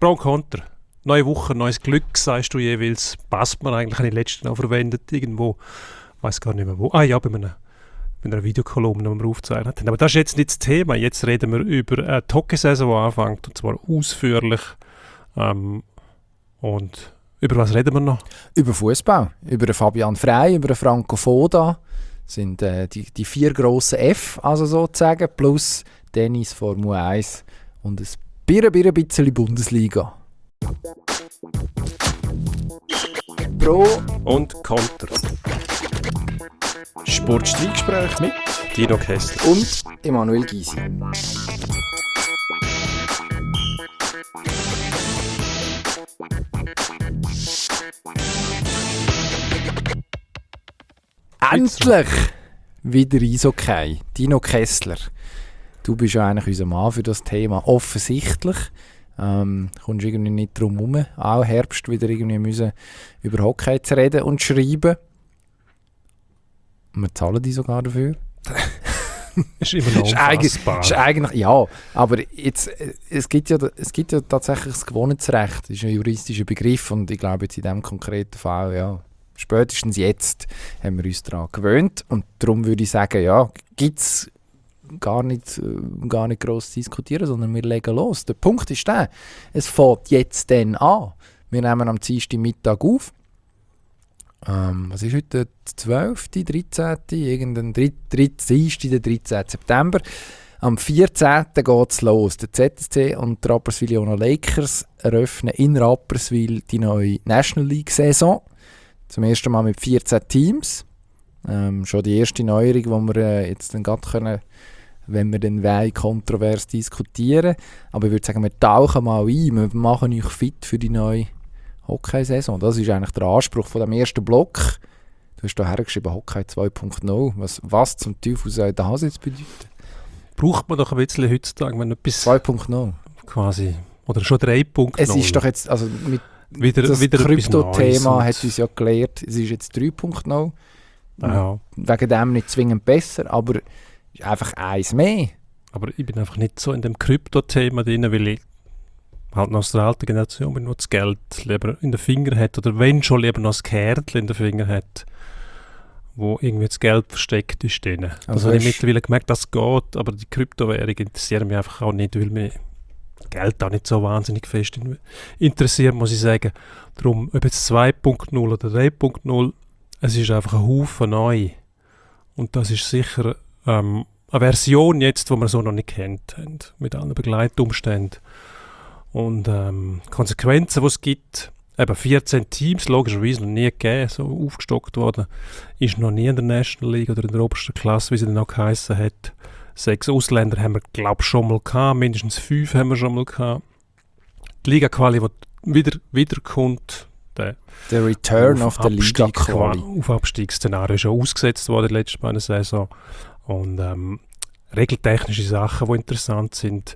Pro und Contra. Neue Woche, neues Glück, sagst du jeweils. Passt man eigentlich, habe ich letztens noch verwendet, irgendwo, ich weiß gar nicht mehr wo. Ja, bei einer Videokolumne, die wir aufgezeichnet haben. Aber das ist jetzt nicht das Thema. Jetzt reden wir über die Hockeysaison, die anfängt, und zwar ausführlich. Und über was reden wir noch? Über Fußball, über den Fabian Frey, über den Franco Foda. Das sind die 4 grossen F, also sozusagen, plus Tennis, Formel 1 und ein bisschen Bundesliga. Pro und Contra. Sportstreitgespräch mit Dino Kessler und Emanuel Gysi. Endlich wieder Eishockey. Dino Kessler. Du bist ja eigentlich unser Mann für das Thema. Offensichtlich. Kommst irgendwie nicht drum herum. Auch Herbst wieder irgendwie müssen über Hockey zu reden und schreiben. Und wir zahlen die sogar dafür. ist immer noch unfassbar. Ist eigentlich, ja, aber jetzt, es gibt ja tatsächlich das Gewohnheitsrecht. Das ist ein juristischer Begriff und ich glaube jetzt in diesem konkreten Fall, ja, spätestens jetzt haben wir uns daran gewöhnt und darum würde ich sagen, ja, gibt es gar nicht gross zu diskutieren, sondern wir legen los. Der Punkt ist der, es fängt jetzt dann an. Wir nehmen am Dienstag Mittag auf. Was ist heute? Der 12., 13., irgendein 13. September. Am 14. geht es los. Der ZSC und die Rapperswil Jona Lakers eröffnen in Rapperswil die neue National League-Saison. Zum ersten Mal mit 14 Teams. Schon die erste Neuerung, die wir jetzt dann gerade können, wenn wir dann wollen, kontrovers diskutieren. Aber ich würde sagen, wir tauchen mal ein. Wir machen euch fit für die neue Hockey-Saison. Das ist eigentlich der Anspruch von dem ersten Block. Du hast hier hergeschrieben, Hockey 2.0. Was zum Teufel soll das jetzt bedeuten? Braucht man doch ein bisschen heutzutage, wenn etwas 2.0 quasi, oder schon 3.0. Es ist doch jetzt, also mit wieder das Krypto-Thema hat uns ja gelehrt, es ist jetzt 3.0. Ja. Wegen dem nicht zwingend besser, aber einfach eins mehr. Aber ich bin einfach nicht so in dem Krypto-Thema drin, weil ich halt noch aus der alten Generation bin, die das Geld lieber in den Fingern hat, oder wenn schon lieber noch das Kärtchen in den Fingern hat, wo irgendwie das Geld versteckt ist drin. Also habe ich mittlerweile gemerkt, dass es geht, aber die Kryptowährungen interessieren mich einfach auch nicht, weil mich Geld auch nicht so wahnsinnig fest interessiert, muss ich sagen. Darum, ob jetzt 2.0 oder 3.0, es ist einfach ein Haufen neu. Und das ist sicher eine Version jetzt, die wir so noch nicht kennt haben, mit allen Begleitumständen. Und Konsequenzen, die es gibt, eben 14 Teams, logischerweise noch nie gegeben, so aufgestockt worden, ist noch nie in der National League oder in der obersten Klasse, wie sie dann auch geheissen hat. 6 Ausländer haben wir, glaube ich, schon mal gehabt, mindestens 5 haben wir schon mal gehabt. Die Liga-Quali, die wieder kommt, der Return of the Liga-Quali. Auf Abstiegsszenario ist schon ausgesetzt worden in der letzten beiden Saison. Und regeltechnische Sachen, die interessant sind.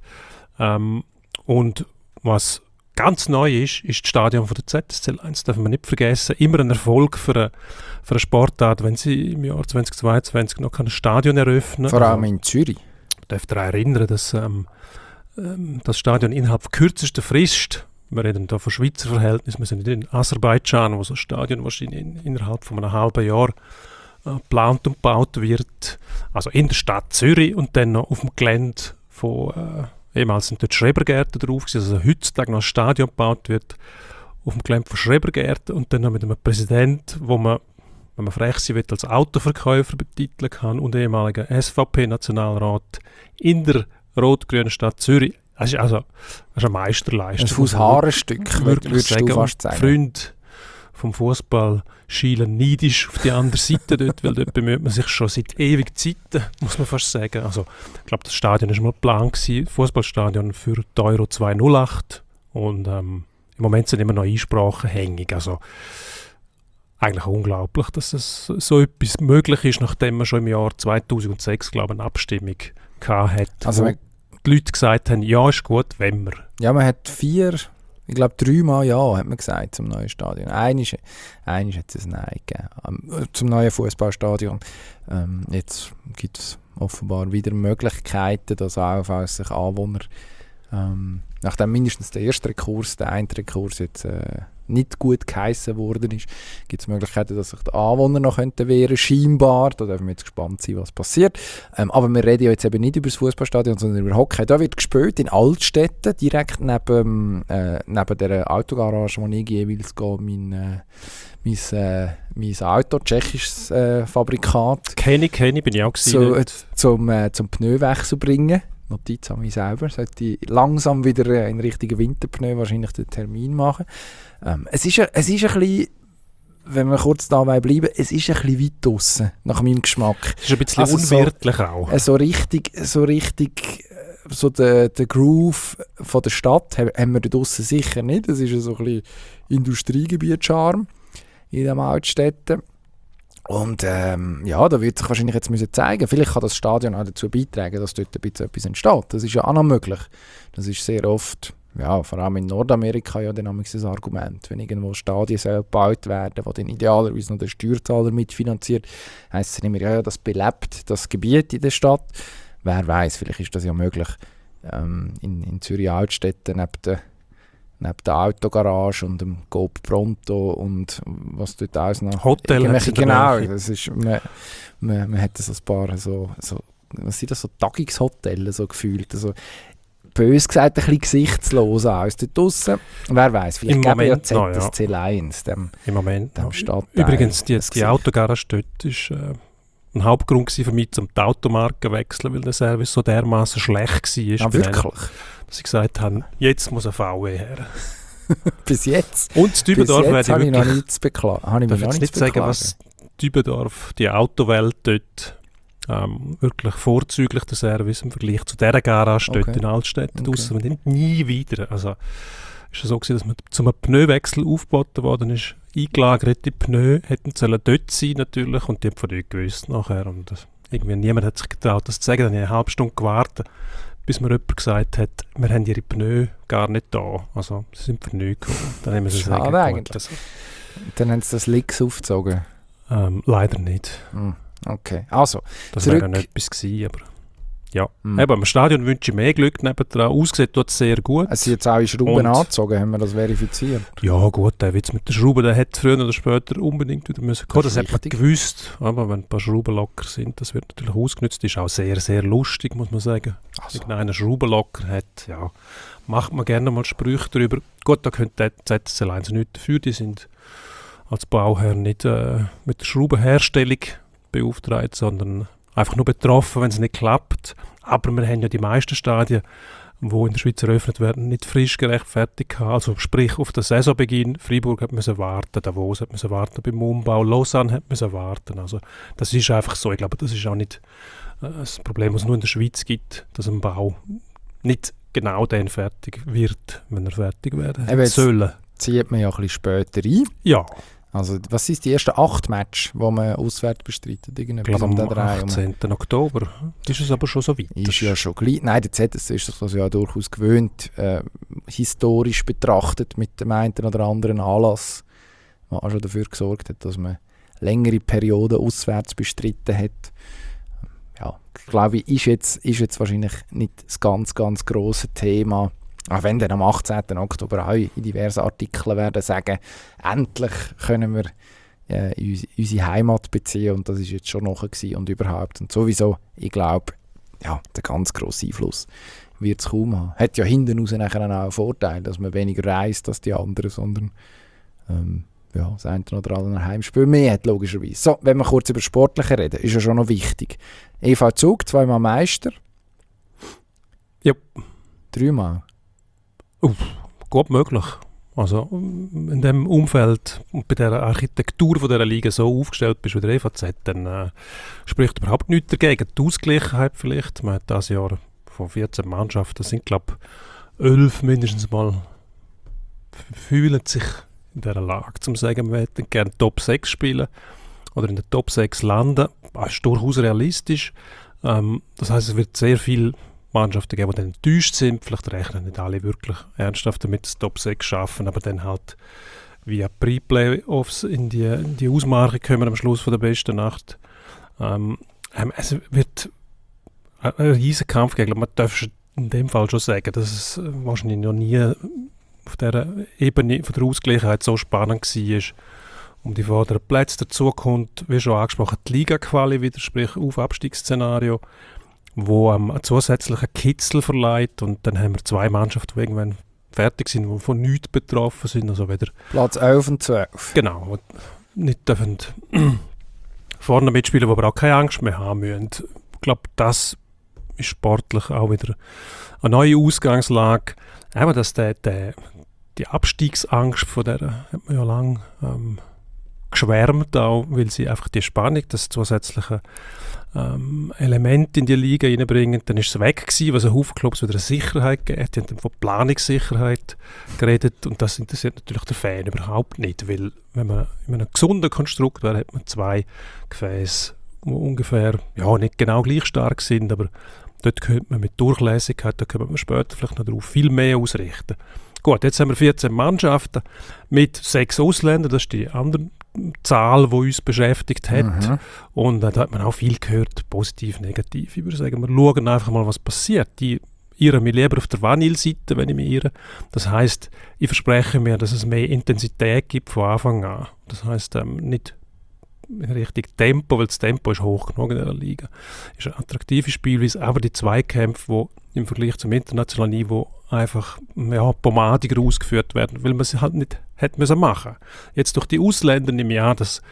Und was ganz neu ist das Stadion von der ZSC 1, darf man nicht vergessen. Immer ein Erfolg für eine Sportart, wenn sie im Jahr 2022 noch ein Stadion eröffnen. Vor allem in Zürich. Ich darf daran erinnern, dass das Stadion innerhalb kürzester Frist, wir reden hier von Schweizer Verhältnissen, wir sind nicht in Aserbaidschan, wo so ein Stadion wahrscheinlich innerhalb von einem halben Jahr geplant und gebaut wird. Also in der Stadt Zürich und dann noch auf dem Gelände von ehemals sind dort Schrebergärten drauf, also heutzutage noch ein Stadion gebaut wird, auf dem Gelände von Schrebergärten und dann noch mit einem Präsident, wo man, wenn man frech sein will, als Autoverkäufer betiteln kann und ehemaliger SVP-Nationalrat in der rot-grünen Stadt Zürich. Das ist eine Meisterleistung. Ein Fußhaarenstück, würdest du fast sagen. Freunde vom Fußball schielen neidisch auf die andere Seite dort, weil dort bemüht man sich schon seit ewig Zeiten, muss man fast sagen. Also, ich glaube, das Stadion war mal geplant, Fußballstadion für die Euro 2008 und im Moment sind immer noch Einsprachen hängig. Also, eigentlich unglaublich, dass es so etwas möglich ist, nachdem man schon im Jahr 2006, glaube ich, eine Abstimmung hatte, also wo die Leute gesagt haben, ja, ist gut, wenn wir. Ja, man hat 3 Mal Ja, hat man gesagt, zum neuen Stadion. Einmal hat es ein Nein gegeben, zum neuen Fußballstadion. Jetzt gibt es offenbar wieder Möglichkeiten, dass allenfalls sich Anwohner Nachdem mindestens der erste Rekurs, der eine Rekurs jetzt nicht gut geheissen worden ist, gibt es Möglichkeiten, dass sich die Anwohner noch wehren könnten, scheinbar. Da dürfen wir jetzt gespannt sein, was passiert. Aber wir reden ja jetzt eben nicht über das Fußballstadion, sondern über Hockey. Da wird gespielt in Altstetten, direkt neben der Autogarage, wo ich jeweils gehe, mein Auto, tschechisches Fabrikat. Kenne ich, bin ich auch gewesen. Zum Pneuwechsel bringen. Notiz an mich selber. Sollte ich langsam wieder in Richtung Winterpneu wahrscheinlich den Termin machen. Es ist ein bisschen, wenn wir kurz dabei bleiben, es ist ein bisschen weit draussen, nach meinem Geschmack. Es ist ein bisschen unwirtlich auch. So richtig der Groove von der Stadt haben wir da draussen sicher nicht. Es ist so ein bisschen Industriegebiet-Charme in den Altstädten. Und da wird sich wahrscheinlich jetzt müssen zeigen, vielleicht kann das Stadion auch dazu beitragen, dass dort ein bisschen etwas entsteht. Das ist ja auch noch möglich. Das ist sehr oft, vor allem in Nordamerika, ja dann das Argument. Wenn irgendwo Stadien gebaut werden, die dann idealerweise noch der Steuerzahler mitfinanziert, heisst es immer, das belebt das Gebiet in der Stadt. Wer weiß, vielleicht ist das ja möglich. In Zürich-Altstetten neben der Autogarage und dem Coop Pronto und was dort alles noch... Hotel. Genau, das ist, man hat so ein paar was sind das, so Tagungshotels so gefühlt. Also, bös gesagt, ein bisschen gesichtslos aus dort draussen. Wer weiß, vielleicht geben ja ZSC Lions dem Stadtteil. Übrigens, die Autogarage dort ist ein Hauptgrund für mich, um die Automarke zu wechseln, weil der Service so dermaßen schlecht war. Wirklich? Dass sie gesagt haben, jetzt muss ein VW her. Bis jetzt? Und das Dübendorf werde ich noch nichts beklagen. Ich darf jetzt nicht sagen, was Dübendorf, die Autowelt dort, wirklich vorzüglich der Service im Vergleich zu dieser Garage dort in Altstädten draussen. Man nimmt nie wieder. Also ist es so gewesen, dass man zum Pneuwechsel aufgeboten worden ist. Eingelagerte Pneu hätten sollen dort sein natürlich und die haben von dort gewusst nachher. Und irgendwie niemand hat sich getraut, das zu sagen. Dann habe ich eine halbe Stunde gewartet, bis mir jemand gesagt hat, wir haben ihre Pneu gar nicht da. Also sie sind für nichts gekommen. Dann haben wir sie sagen, gut, eigentlich. Dann haben sie das Licks aufgezogen? Leider nicht. Okay, also das wäre nicht etwas gewesen, aber ja. Eben, im Stadion wünsche ich mehr Glück nebendran. Ausgesehen tut es sehr gut. Es sind jetzt auch in Schrauben angezogen, haben wir das verifiziert? Ja gut, der Witz mit der Schraube, der hätte früher oder später unbedingt wieder müssen kommen. Das hat man gewusst. Aber wenn ein paar Schrauben locker sind, das wird natürlich ausgenutzt. Das ist auch sehr, sehr lustig, muss man sagen. Also. Wenn einer Schrauben locker hat, ja, macht man gerne mal Sprüche darüber. Gut, da könnte ZSC Lions nichts dafür. Die sind als Bauherr nicht mit der Schraubenherstellung beauftragt, sondern einfach nur betroffen, wenn es nicht klappt. Aber wir haben ja die meisten Stadien, die in der Schweiz eröffnet werden, nicht frisch gerechtfertigt gehabt. Also sprich, auf den Saisonbeginn, Freiburg hat müssen warten, Davos hat müssen warten beim Umbau, Lausanne hat müssen warten. Also das ist einfach so. Ich glaube, das ist auch nicht das Problem, was es nur in der Schweiz gibt, dass ein Bau nicht genau dann fertig wird, wenn er fertig werden soll. Zieht man ja ein bisschen später ein. Ja. Also, was sind die ersten 8 Matches, die man auswärts bestreitet? Ich glaube, am 18. Oktober ist es aber schon so weit. Ist ja schon gleich. Nein, der ZSC ist sich das ja durchaus gewöhnt, historisch betrachtet mit dem einen oder anderen Anlass, der auch schon dafür gesorgt hat, dass man längere Perioden auswärts bestritten hat. Ja, glaube ich, ist jetzt wahrscheinlich nicht das ganz, ganz grosse Thema. Auch wenn dann am 18. Oktober auch in diversen Artikeln werden sagen, endlich können wir unsere Heimat beziehen und das ist jetzt schon nachher gewesen und überhaupt. Und sowieso, ich glaube, ja, der ganz grosse Einfluss wird es kaum haben. Hat ja hinten raus nachher auch einen Vorteil, dass man weniger reist als die anderen, sondern das eine oder andere Heimspiel mehr hat, logischerweise. So, wenn wir kurz über Sportliche reden, ist ja schon noch wichtig. EV Zug, 2-mal Meister. Ja. 3-mal. Gut möglich. Also in dem Umfeld und bei der Architektur von dieser Liga so aufgestellt bist wie der EVZ, dann spricht überhaupt nichts dagegen. Die Ausgleichheit vielleicht. Man hat dieses Jahr von 14 Mannschaften, das sind glaube ich 11 mindestens mal, fühlen sich in dieser Lage, zum sagen, wir hätten gerne Top 6 spielen oder in der Top 6 landen. Das ist durchaus realistisch. Das heisst, es wird sehr viel Mannschaften geben, die dann enttäuscht sind. Vielleicht rechnen nicht alle wirklich ernsthaft damit, das Top 6 schaffen, aber dann halt via Pre-Playoffs in die Ausmarke kommen am Schluss von der besten Nacht. Es wird ein riesen Kampf geben. Man darf in dem Fall schon sagen, dass es wahrscheinlich noch nie auf dieser Ebene von der Ausgleichheit so spannend war. Um die vorderen Plätze dazu kommt, wie schon angesprochen, die Liga-Quali wieder, sprich Auf-Abstiegsszenario, wo einen zusätzlichen Kitzel verleiht, und dann haben wir 2 Mannschaften, die irgendwann fertig sind, die von nichts betroffen sind. Also weder Platz 11 und 12. Genau, nicht dürfen vorne mitspielen, wo aber auch keine Angst mehr haben müssen. Ich glaube, das ist sportlich auch wieder eine neue Ausgangslage. Eben, dass die Abstiegsangst, von der hat man ja lange geschwärmt, auch, weil sie einfach die Spannung, das zusätzliche Element in die Liga reinbringen. Dann ist es weg gewesen, was ein Haufen Clubs wieder eine Sicherheit gegeben. Die haben dann von Planungssicherheit geredet, und das interessiert natürlich den Fan überhaupt nicht, weil wenn man in einem gesunden Konstrukt wäre, hat man 2 Gefäße, die ungefähr, ja, nicht genau gleich stark sind, aber dort könnte man mit Durchlässigkeit, da können wir später vielleicht noch darauf viel mehr ausrichten. Gut, jetzt haben wir 14 Mannschaften mit 6 Ausländern, das ist die andere Zahl, die uns beschäftigt hat. Und da hat man auch viel gehört, positiv, negativ. Ich würde sagen, wir schauen einfach mal, was passiert. Ich irre mich lieber auf der Vanille-Seite, wenn ich mich irre. Das heisst, ich verspreche mir, dass es mehr Intensität gibt von Anfang an. Das heisst, nicht in Richtung Tempo, weil das Tempo ist hoch genug in der Liga. Es ist eine attraktive Spielweise, aber die Zweikämpfe, die im Vergleich zum internationalen Niveau einfach pomadiger ausgeführt werden, weil man sie halt nicht hätte müssen machen. Jetzt durch die Ausländer nehme ich an, dass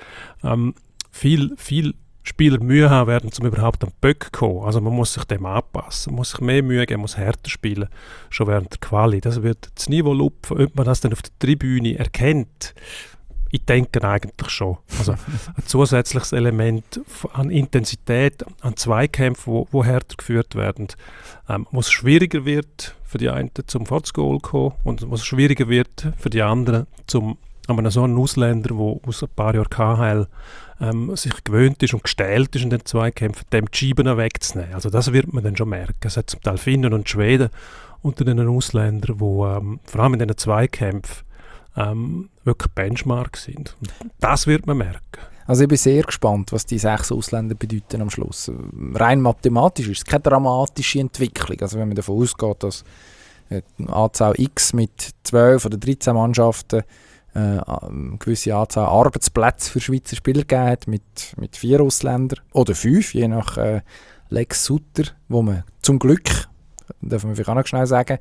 viel Spieler Mühe haben werden, um überhaupt an den Böck zu kommen. Also man muss sich dem anpassen, man muss sich mehr Mühe geben, muss härter spielen, schon während der Quali. Das wird das Niveau lupfen, ob man das dann auf der Tribüne erkennt. Ich denke eigentlich schon. Also ein zusätzliches Element an Intensität, an Zweikämpfen, die härter geführt werden, wo es schwieriger wird für die einen zum Goal zu kommen, und wo es schwieriger wird für die anderen, an so einen Ausländer, der aus ein paar Jahren KHL sich gewöhnt ist und gestählt ist in den Zweikämpfen, dem die Scheiben wegzunehmen. Also das wird man dann schon merken. Es hat zum Teil Finnen und Schweden unter den Ausländern, die vor allem in diesen Zweikämpfen wirklich Benchmark sind. Und das wird man merken. Also ich bin sehr gespannt, was die 6 Ausländer bedeuten am Schluss. Rein mathematisch ist es keine dramatische Entwicklung. Also wenn man davon ausgeht, dass eine Anzahl X mit 12 oder 13 Mannschaften eine gewisse Anzahl Arbeitsplätze für Schweizer Spieler gegeben hat, mit 4 Ausländern oder 5, je nach Lex Sutter, wo man zum Glück, darf man vielleicht auch noch schnell sagen,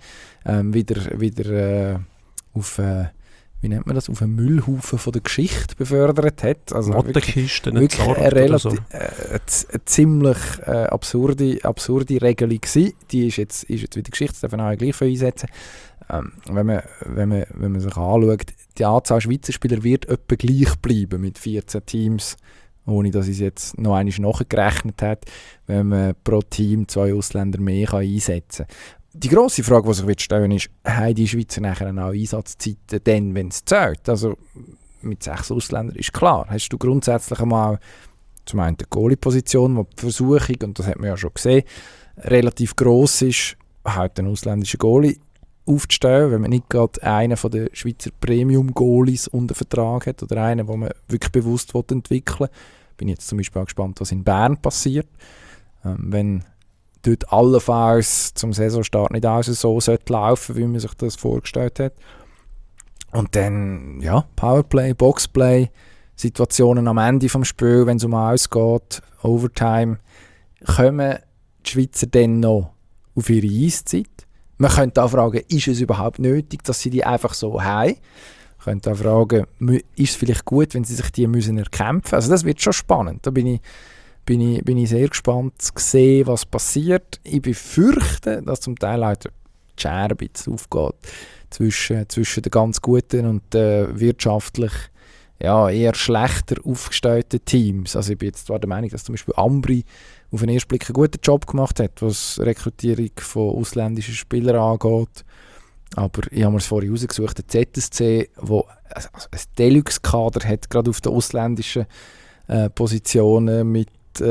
wieder auf wie nennt man das, auf einen Müllhaufen von der Geschichte befördert hat. Also Mottenkisten wirklich eine ziemlich absurde Regelung gewesen. Die ist jetzt wieder Geschichte, das darf man auch gleich für einsetzen. Wenn man sich anschaut, die Anzahl Schweizer Spieler wird etwa gleich bleiben mit 14 Teams, ohne dass es jetzt noch einmal nachgerechnet hat, wenn man pro Team 2 Ausländer mehr einsetzen kann. Die grosse Frage, die sich stellen will, ist, haben die Schweizer nachher auch Einsatzzeiten, dann, wenn es zählt? Also mit 6 Ausländern ist klar. Hast du grundsätzlich einmal zum einen die Goalie-Position, wo die Versuchung, und das hat man ja schon gesehen, relativ gross ist, halt einen ausländischen Goalie aufzustellen, wenn man nicht gerade einen von den Schweizer Premium-Goalies unter Vertrag hat oder einen, den man wirklich bewusst entwickeln will. Bin jetzt zum Beispiel auch gespannt, was in Bern passiert. Wenn dort allenfalls zum Saisonstart nicht alles so laufen, wie man sich das vorgestellt hat. Und dann, ja, Powerplay, Boxplay, Situationen am Ende des Spiels, wenn es um alles geht, Overtime, kommen die Schweizer dann noch auf ihre Eiszeit? Man könnte auch fragen, ist es überhaupt nötig, dass sie die einfach so haben? Man könnte auch fragen, ist es vielleicht gut, wenn sie sich die müssen erkämpfen? Also das wird schon spannend. Da bin ich sehr gespannt zu sehen, was passiert. Ich befürchte, dass zum Teil auch die Schere ein bisschen aufgeht zwischen den ganz guten und den wirtschaftlich eher schlechter aufgestellten Teams. Also ich bin jetzt zwar der Meinung, dass zum Beispiel Ambri auf den ersten Blick einen guten Job gemacht hat, was Rekrutierung von ausländischen Spielern angeht. Aber ich habe mir es vorhin rausgesucht, der ZSC, wo ein Deluxe-Kader hat, gerade auf den ausländischen Positionen mit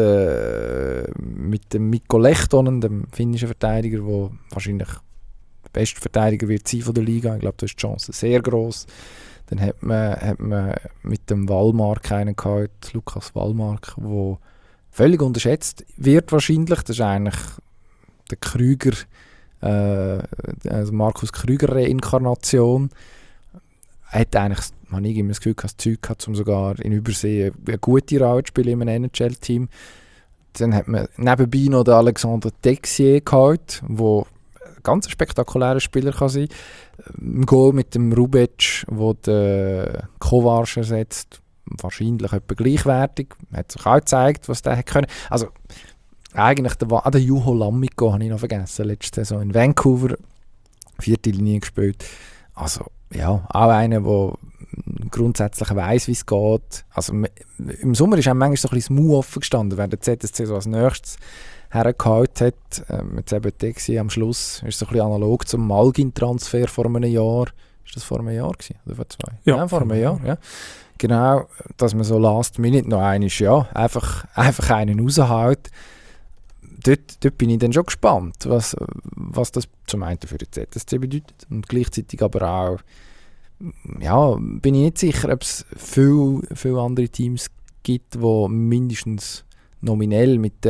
dem Mikko Lehtonen, dem finnischen Verteidiger, der wahrscheinlich der beste Verteidiger wird sein von der Liga. Ich glaube, da ist die Chance sehr gross. Dann hat man mit dem Wallmark einen gehabt, Lukas Wallmark, der völlig unterschätzt wird wahrscheinlich. Das ist eigentlich der Krüger also Markus Krüger Reinkarnation. Er hat eigentlich, habe ich immer das Gefühl, das Zeug gehabt, um sogar in Übersee eine gute Rolle zu spielen in einem NHL-Team. Dann hat man nebenbei noch den Alexandre Texier gehabt, der ein ganz spektakulärer Spieler kann sein. Im Goal mit dem Rubic, der den Kovac ersetzt, wahrscheinlich etwa gleichwertig. Hat sich auch gezeigt, was der können. Also eigentlich der Juho Lammikko habe ich noch vergessen, letzte Saison in Vancouver, 4. Linie gespielt. Also ja, auch einer, der grundsätzlich weiss, wie es geht. Also im Sommer ist auch manchmal so ein bisschen das Mau offen gestanden, wer der ZSC so als nächstes hergehalten hat. Mit eben Texi am Schluss ist so ein bisschen analog zum Malgin-Transfer vor einem Jahr. Ist das vor einem Jahr gewesen? Oder vor 2? Ja, vor einem Jahr. Ja. Genau, dass man so last minute noch einen ist, ja, einfach einen raushält. Dort bin ich dann schon gespannt, was das zum einen für den ZSC bedeutet und gleichzeitig aber auch, ja, bin ich nicht sicher, ob es viele andere Teams gibt, die mindestens nominell mit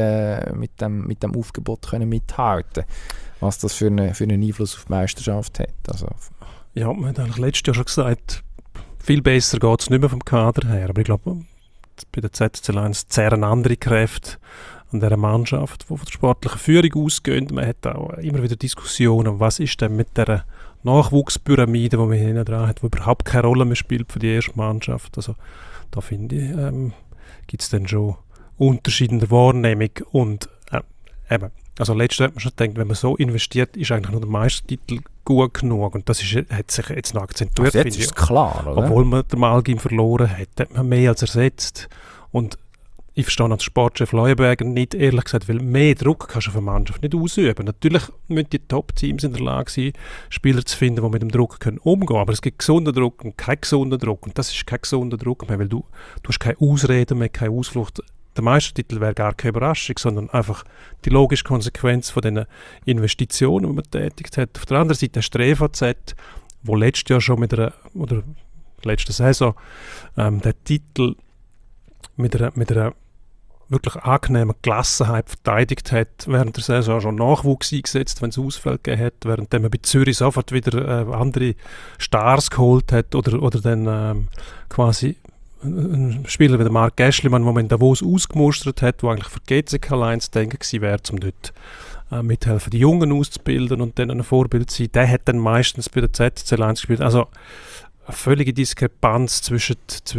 dem Aufgebot können mithalten können, was das für einen Einfluss auf die Meisterschaft hat. Also, ja, man hat eigentlich letztes Jahr schon gesagt, viel besser geht es nicht mehr vom Kader her, aber ich glaube, bei der ZSC Lions zehren andere Kräfte an dieser Mannschaft, die von der sportlichen Führung ausgehen. Man hat auch immer wieder Diskussionen, was ist denn mit dieser Nachwuchspyramide, die man hinten dran hat, die überhaupt keine Rolle mehr spielt für die erste Mannschaft. Also da finde ich, gibt es dann schon Unterschiede in der Wahrnehmung und eben, also letztes hat man schon gedacht, wenn man so investiert, ist eigentlich nur der Meistertitel gut genug und das hat sich jetzt noch akzentuiert. Also jetzt ist es klar, oder? Obwohl man den Malgin verloren hat man mehr als ersetzt und ich verstehe als Sportchef Leuenberger nicht, ehrlich gesagt, weil mehr Druck kannst du auf eine Mannschaft nicht ausüben. Natürlich müssen die Top-Teams in der Lage sein, Spieler zu finden, die mit dem Druck umgehen können. Aber es gibt gesunden Druck und keinen gesunden Druck. Und das ist kein gesunder Druck mehr, weil du hast keine Ausreden mehr, keine Ausflucht. Der Meistertitel wäre gar keine Überraschung, sondern einfach die logische Konsequenz von den Investitionen, die man tätigt hat. Auf der anderen Seite hast du die EVZ, wo letztes Jahr schon oder letzte Saison den Titel mit einer wirklich angenehmen Gelassenheit verteidigt hat, während der Saison schon Nachwuchs eingesetzt, wenn es Ausfälle gegeben hat, während man bei Zürich sofort wieder andere Stars geholt hat oder dann quasi ein Spieler wie der Marc Gäschlimann, den man in Davos ausgemustert hat, der eigentlich für die GCK Lions denken gewesen wäre, um dort mithelfen, die Jungen auszubilden und dann ein Vorbild zu sein, der hat dann meistens bei der ZSC Lions gespielt. Also eine völlige Diskrepanz zwischen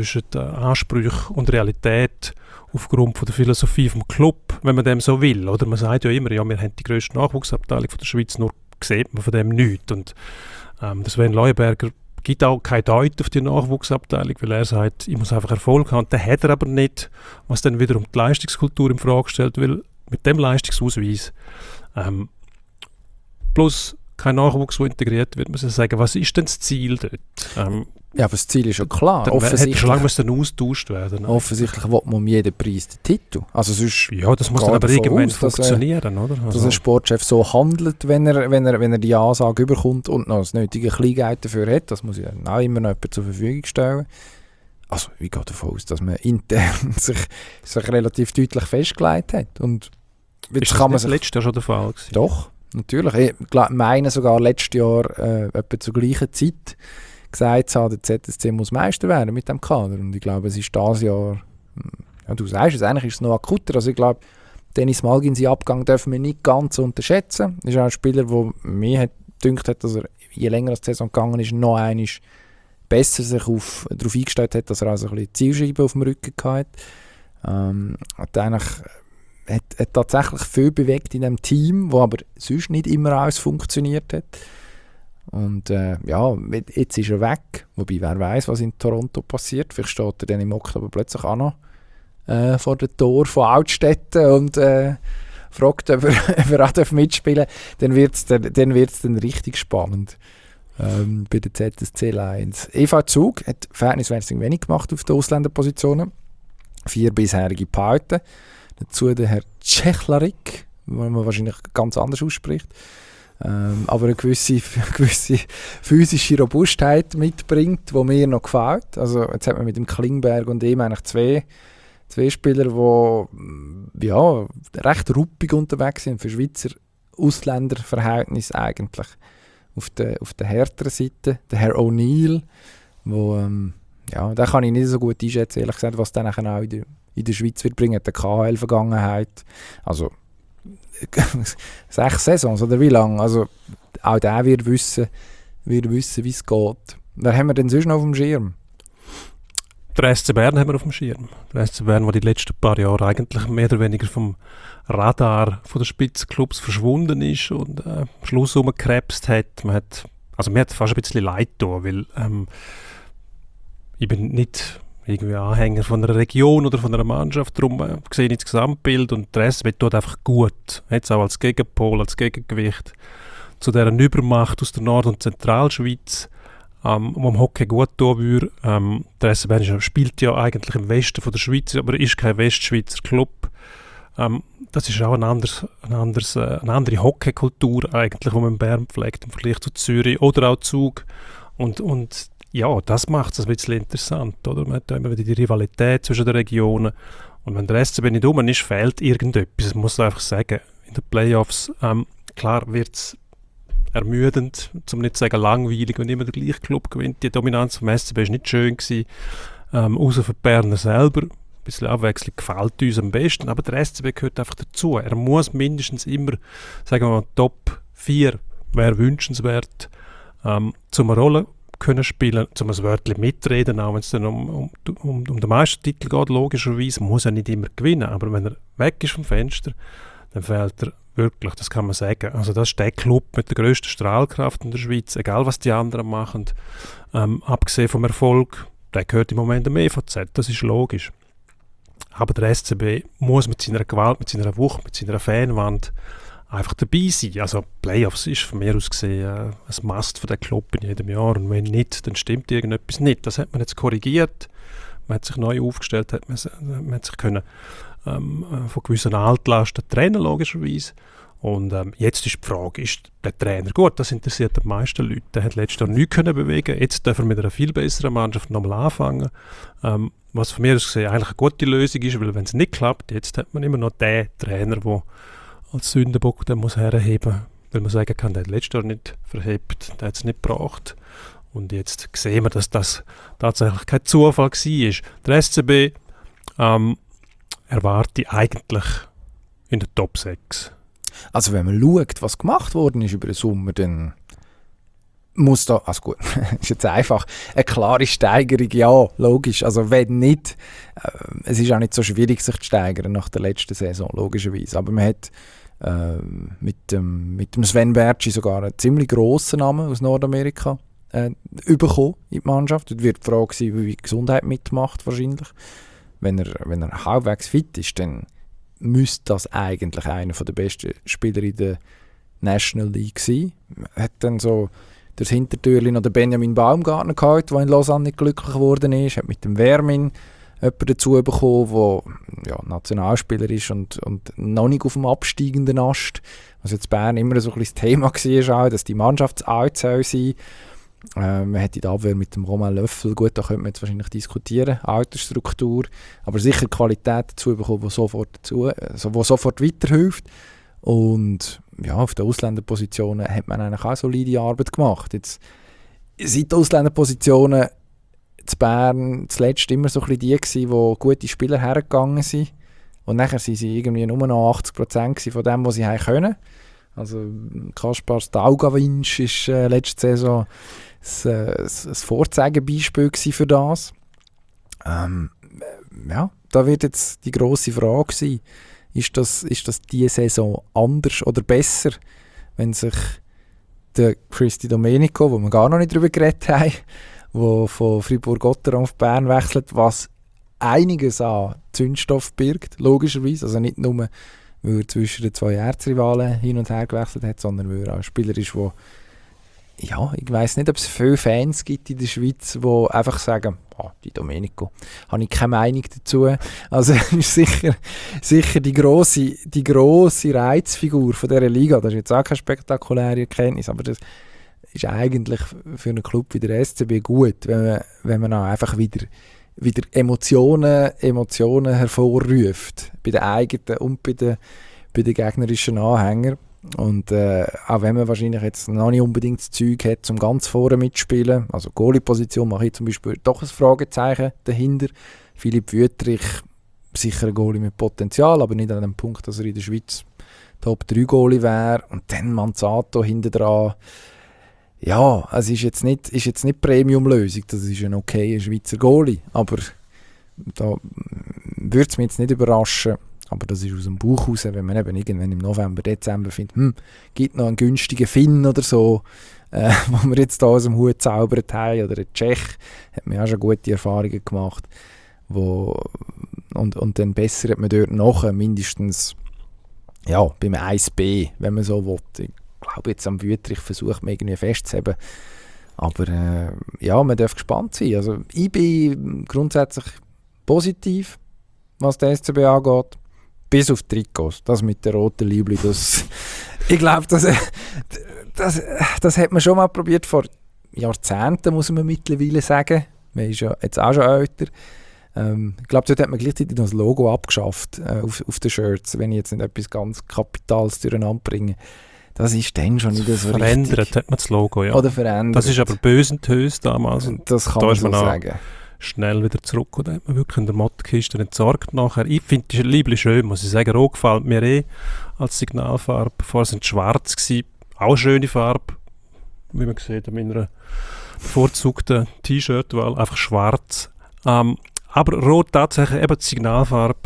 Ansprüchen und Realität aufgrund von der Philosophie vom Club, wenn man dem so will. Oder man sagt ja immer, ja, wir haben die grösste Nachwuchsabteilung von der Schweiz, nur sieht man von dem nichts. Und der Sven Leuenberger gibt auch kein Deut auf die Nachwuchsabteilung, weil er sagt, ich muss einfach Erfolg haben. Den hat er aber nicht, was dann wiederum die Leistungskultur in Frage stellt, weil mit dem Leistungsausweis plus kein Nachwuchs, der integriert wird, muss ich sagen, was ist denn das Ziel dort? Ja, aber das Ziel ist ja klar. Offensichtlich schon lange müsste dann austauscht werden. Offensichtlich will man um jeden Preis den Titel. Also sonst ja, das muss dann aber irgendwann funktionieren, oder? Also dass ein Sportchef so handelt, wenn er die Ansage überkommt und noch das nötige Kleingeld dafür hat, das muss ja auch immer noch jemand zur Verfügung stellen. Also ich gehe davon aus, dass man intern sich relativ deutlich festgelegt hat. Und jetzt ist das letztes Jahr schon der Fall gewesen? Doch, natürlich. Ich meine sogar letztes Jahr etwa zur gleichen Zeit gesagt hat, der ZSC muss Meister werden mit dem Kader. Und ich glaube, es ist dieses Jahr, ja, du sagst es, eigentlich ist es noch akuter. Also ich glaube, Dennis Malgin, seinen Abgang dürfen wir nicht ganz unterschätzen. Er ist auch ein Spieler, der mir gedacht hat, dass er, je länger die Saison gegangen ist, noch einmal besser sich darauf eingestellt hat, dass er also ein bisschen Zielscheibe auf dem Rücken hatte. Hat tatsächlich viel bewegt in diesem Team, wo aber sonst nicht immer alles funktioniert hat. Und ja, jetzt ist er weg. Wobei, wer weiß, was in Toronto passiert. Vielleicht steht er dann im Oktober plötzlich auch noch vor dem Tor von Altstetten und fragt, ob er auch mitspielen darf. Dann wird es dann richtig spannend bei den ZSC Lions. Eva Zug hat verhältnismäßig wenig gemacht auf den Ausländerpositionen. 4 bisherige behalten. Dazu der Herr Cechlarik, den man wahrscheinlich ganz anders ausspricht. Aber eine gewisse physische Robustheit mitbringt, die mir noch gefällt. Also jetzt hat man mit dem Klingberg und ihm eigentlich zwei Spieler, die ja, recht ruppig unterwegs sind, für Schweizer Ausländerverhältnis eigentlich auf der härteren Seite. Der Herr O'Neill, wo, den kann ich nicht so gut einschätzen, ehrlich gesagt, was dann auch in der Schweiz wird bringen, die KHL-Vergangenheit. Also 6 Saisons oder wie lange? Also auch der wird wissen, wie es geht. Wer haben wir denn sonst noch auf dem Schirm? Der SC Bern haben wir auf dem Schirm. Der SC Bern, der die letzten paar Jahre eigentlich mehr oder weniger vom Radar von der Spitzenclubs verschwunden ist und am Schluss rumgekrebst hat. Mir hat fast ein bisschen leid getan, weil ich bin nicht irgendwie Anhänger von einer Region oder von einer Mannschaft, darum sehe ich das Gesamtbild und der SC tut einfach gut. Jetzt auch als Gegenpol, als Gegengewicht zu dieser Übermacht aus der Nord- und Zentralschweiz, wo am Hockey gut tun würde. Der SC Bern spielt ja eigentlich im Westen von der Schweiz, aber ist kein Westschweizer Club. Das ist auch eine andere Hockeykultur eigentlich, die man in Bern pflegt im Vergleich zu Zürich oder auch Zug. Und ja, das macht es ein bisschen interessant, oder? Man hat immer wieder die Rivalität zwischen den Regionen. Und wenn der SCB nicht rum ist, fehlt irgendetwas. Das muss man einfach sagen. In den Playoffs, klar wird es ermüdend, um nicht zu sagen langweilig, wenn immer der gleiche Club gewinnt. Die Dominanz vom SCB war nicht schön gewesen. Außer für die Berner selber. Ein bisschen Abwechslung gefällt uns am besten. Aber der SCB gehört einfach dazu. Er muss mindestens immer, sagen wir mal, Top 4 wäre wünschenswert, zum eine Rolle können spielen, um ein Wörtchen mitreden, auch wenn es dann um den Meistertitel geht, logischerweise, muss er nicht immer gewinnen, aber wenn er weg ist vom Fenster, dann fehlt er wirklich, das kann man sagen. Also das ist der Club mit der grössten Strahlkraft in der Schweiz, egal was die anderen machen, abgesehen vom Erfolg, der gehört im Moment dem EVZ, das ist logisch. Aber der SCB muss mit seiner Gewalt, mit seiner Wucht, mit seiner Fanwand einfach dabei sein. Also Playoffs ist von mir aus gesehen ein Must von der Club in jedem Jahr. Und wenn nicht, dann stimmt irgendetwas nicht. Das hat man jetzt korrigiert. Man hat sich neu aufgestellt, man hat sich können, von gewissen Altlasten trennen, logischerweise. Und jetzt ist die Frage, ist der Trainer gut? Das interessiert die meisten Leute. Der hat letztes Jahr nichts können bewegen. Jetzt darf er mit einer viel besseren Mannschaft nochmal anfangen. Was von mir aus gesehen eigentlich eine gute Lösung ist, weil wenn es nicht klappt, jetzt hat man immer noch den Trainer, der als Sündenbock den muss herheben, weil man sagen kann, der hat letztes Jahr nicht verhebt, der hat es nicht gebracht. Und jetzt sehen wir, dass das tatsächlich kein Zufall war. Der SCB erwarte eigentlich in der Top 6. Also wenn man schaut, was gemacht worden ist über den Sommer, dann muss da, also gut, ist jetzt einfach eine klare Steigerung, ja, logisch. Also wenn nicht, es ist auch nicht so schwierig, sich zu steigern nach der letzten Saison, logischerweise. Aber man hat mit dem Sven Bertschi sogar einen ziemlich grossen Namen aus Nordamerika bekommen in die Mannschaft. Dort wird die Frage sein, wie die Gesundheit mitmacht wahrscheinlich. Wenn er halbwegs fit ist, dann müsste das eigentlich einer der besten Spieler in der National League sein. Er hat dann so das Hintertürchen noch den Benjamin Baumgartner gehabt, der in Lausanne nicht glücklich geworden ist. Hat mit dem Vermin jemanden dazu bekommen, der Nationalspieler ist und noch nicht auf dem absteigenden Ast. Was jetzt Bern immer so ein bisschen das Thema war, dass die Mannschaft zu alt sein soll. Man hat in der Abwehr mit dem Roman Löffel, gut, da könnte man jetzt wahrscheinlich diskutieren, Altersstruktur, aber sicher Qualität dazu bekommen, die sofort weiterhilft. Und ja, auf den Ausländerpositionen hat man eigentlich auch solide Arbeit gemacht. Jetzt sind die Ausländerpositionen zu Bern zuletzt immer so ein bisschen die gewesen, wo gute Spieler hergegangen sind. Und nachher waren sie irgendwie nur noch 80% von dem, was sie haben können. Also Kaspar Staugawinsch war letzte Saison ein Vorzeigebeispiel für das. Da wird jetzt die grosse Frage sein, ist das diese Saison anders oder besser, wenn sich der Christy Domenico, wo wir gar noch nicht darüber geredet haben, der von Fribourg-Gotteron auf Bern wechselt, was einiges an Zündstoff birgt, logischerweise. Also nicht nur, weil er zwischen den zwei Erzrivalen hin und her gewechselt hat, sondern weil er auch ein Spieler ist, der, ja, ich weiss nicht, ob es viele Fans gibt in der Schweiz, die einfach sagen, die Domenico, habe ich keine Meinung dazu. Also er ist sicher die grosse Reizfigur von dieser Liga. Das ist jetzt auch keine spektakuläre Erkenntnis, aber das ist eigentlich für einen Club wie der SCB gut, wenn man auch einfach wieder Emotionen hervorruft, bei den eigenen und bei den gegnerischen Anhängern. Und auch wenn man wahrscheinlich jetzt noch nicht unbedingt das Zeug hat, zum ganz vorne mitspielen, also Goalie-Position mache ich zum Beispiel doch ein Fragezeichen dahinter. Philipp Wüttrich, sicher ein Goalie mit Potenzial, aber nicht an dem Punkt, dass er in der Schweiz Top 3 Goalie wäre. Und dann Manzato hinten dran. Ja, es ist jetzt nicht Premium-Lösung, das ist ein okayer Schweizer Goalie, aber da würde es mich jetzt nicht überraschen. Aber das ist aus dem Bauch raus, wenn man eben irgendwann im November, Dezember findet, gibt noch einen günstigen Finn oder so, wo wir jetzt da aus dem Hut zaubert haben, oder ein Tschech, hat man auch schon gute Erfahrungen gemacht, und dann bessert man dort nachher mindestens beim 1B, wenn man so will. Ich glaube, jetzt am Wüttrich versucht man irgendwie festzuheben. Aber man darf gespannt sein. Also ich bin grundsätzlich positiv, was der SCB angeht. Bis auf die Trikots. Das mit der roten Liebli, ich glaube, das hat man schon mal probiert, vor Jahrzehnten, muss man mittlerweile sagen. Man ist ja jetzt auch schon älter. Ich glaube, dort hat man gleichzeitig noch das Logo abgeschafft auf den Shirts, wenn ich jetzt nicht etwas ganz Kapitales durcheinander bringe. Das ist dann schon nicht so richtig. Verändert hat man das Logo, ja. Oder verändert. Das ist aber bösentös damals. Das kann man so sagen. Schnell wieder zurück und hat man wirklich in der Mottenkiste entsorgt nachher. Ich finde die Liebli schön, muss ich sagen. Rot gefällt mir als Signalfarbe. Vorher sind schwarz gewesen. Auch eine schöne Farbe, wie man sieht an meiner bevorzugten T-Shirt-Wahl. Einfach schwarz. Aber rot tatsächlich eben die Signalfarbe.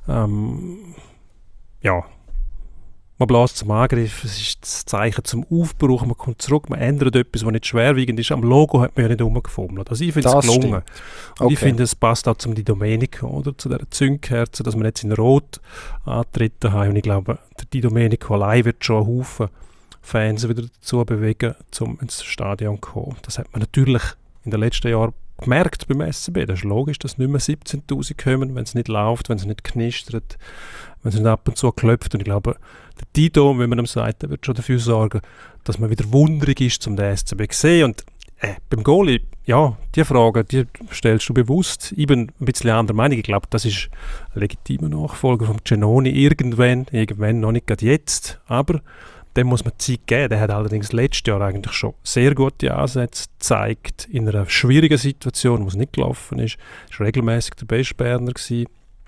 Man bläst zum Angriff, es ist das Zeichen zum Aufbruch, man kommt zurück, man ändert etwas, was nicht schwerwiegend ist. Am Logo hat man ja nicht rumgefummelt. Also ich finde es gelungen. Und ich finde, es passt auch zum Di Domenico, oder? Zu dieser Zündkerze, dass wir jetzt in Rot antreten haben. Und ich glaube, der Di Domenico allein wird schon einen Haufen Fans wieder dazu bewegen, um ins Stadion zu kommen. Das hat man natürlich in den letzten Jahren gemerkt beim SCB. Das ist logisch, dass nicht mehr 17'000 kommen, wenn es nicht läuft, wenn es nicht knistert, wenn es nicht ab und zu klopft. Und ich glaube, der Dido, wenn man ihm sagt, der wird schon dafür sorgen, dass man wieder wunderig ist, um den SCB zu sehen. Und beim Goalie, die Frage, die stellst du bewusst. Ich bin ein bisschen anderer Meinung. Ich glaube, das ist ein legitimer Nachfolger von Giannoni irgendwann, noch nicht gerade jetzt, aber dem muss man Zeit geben. Der hat allerdings letztes Jahr eigentlich schon sehr gute Ansätze gezeigt in einer schwierigen Situation, wo es nicht gelaufen ist. Er war regelmäßig der beste Berner gewesen.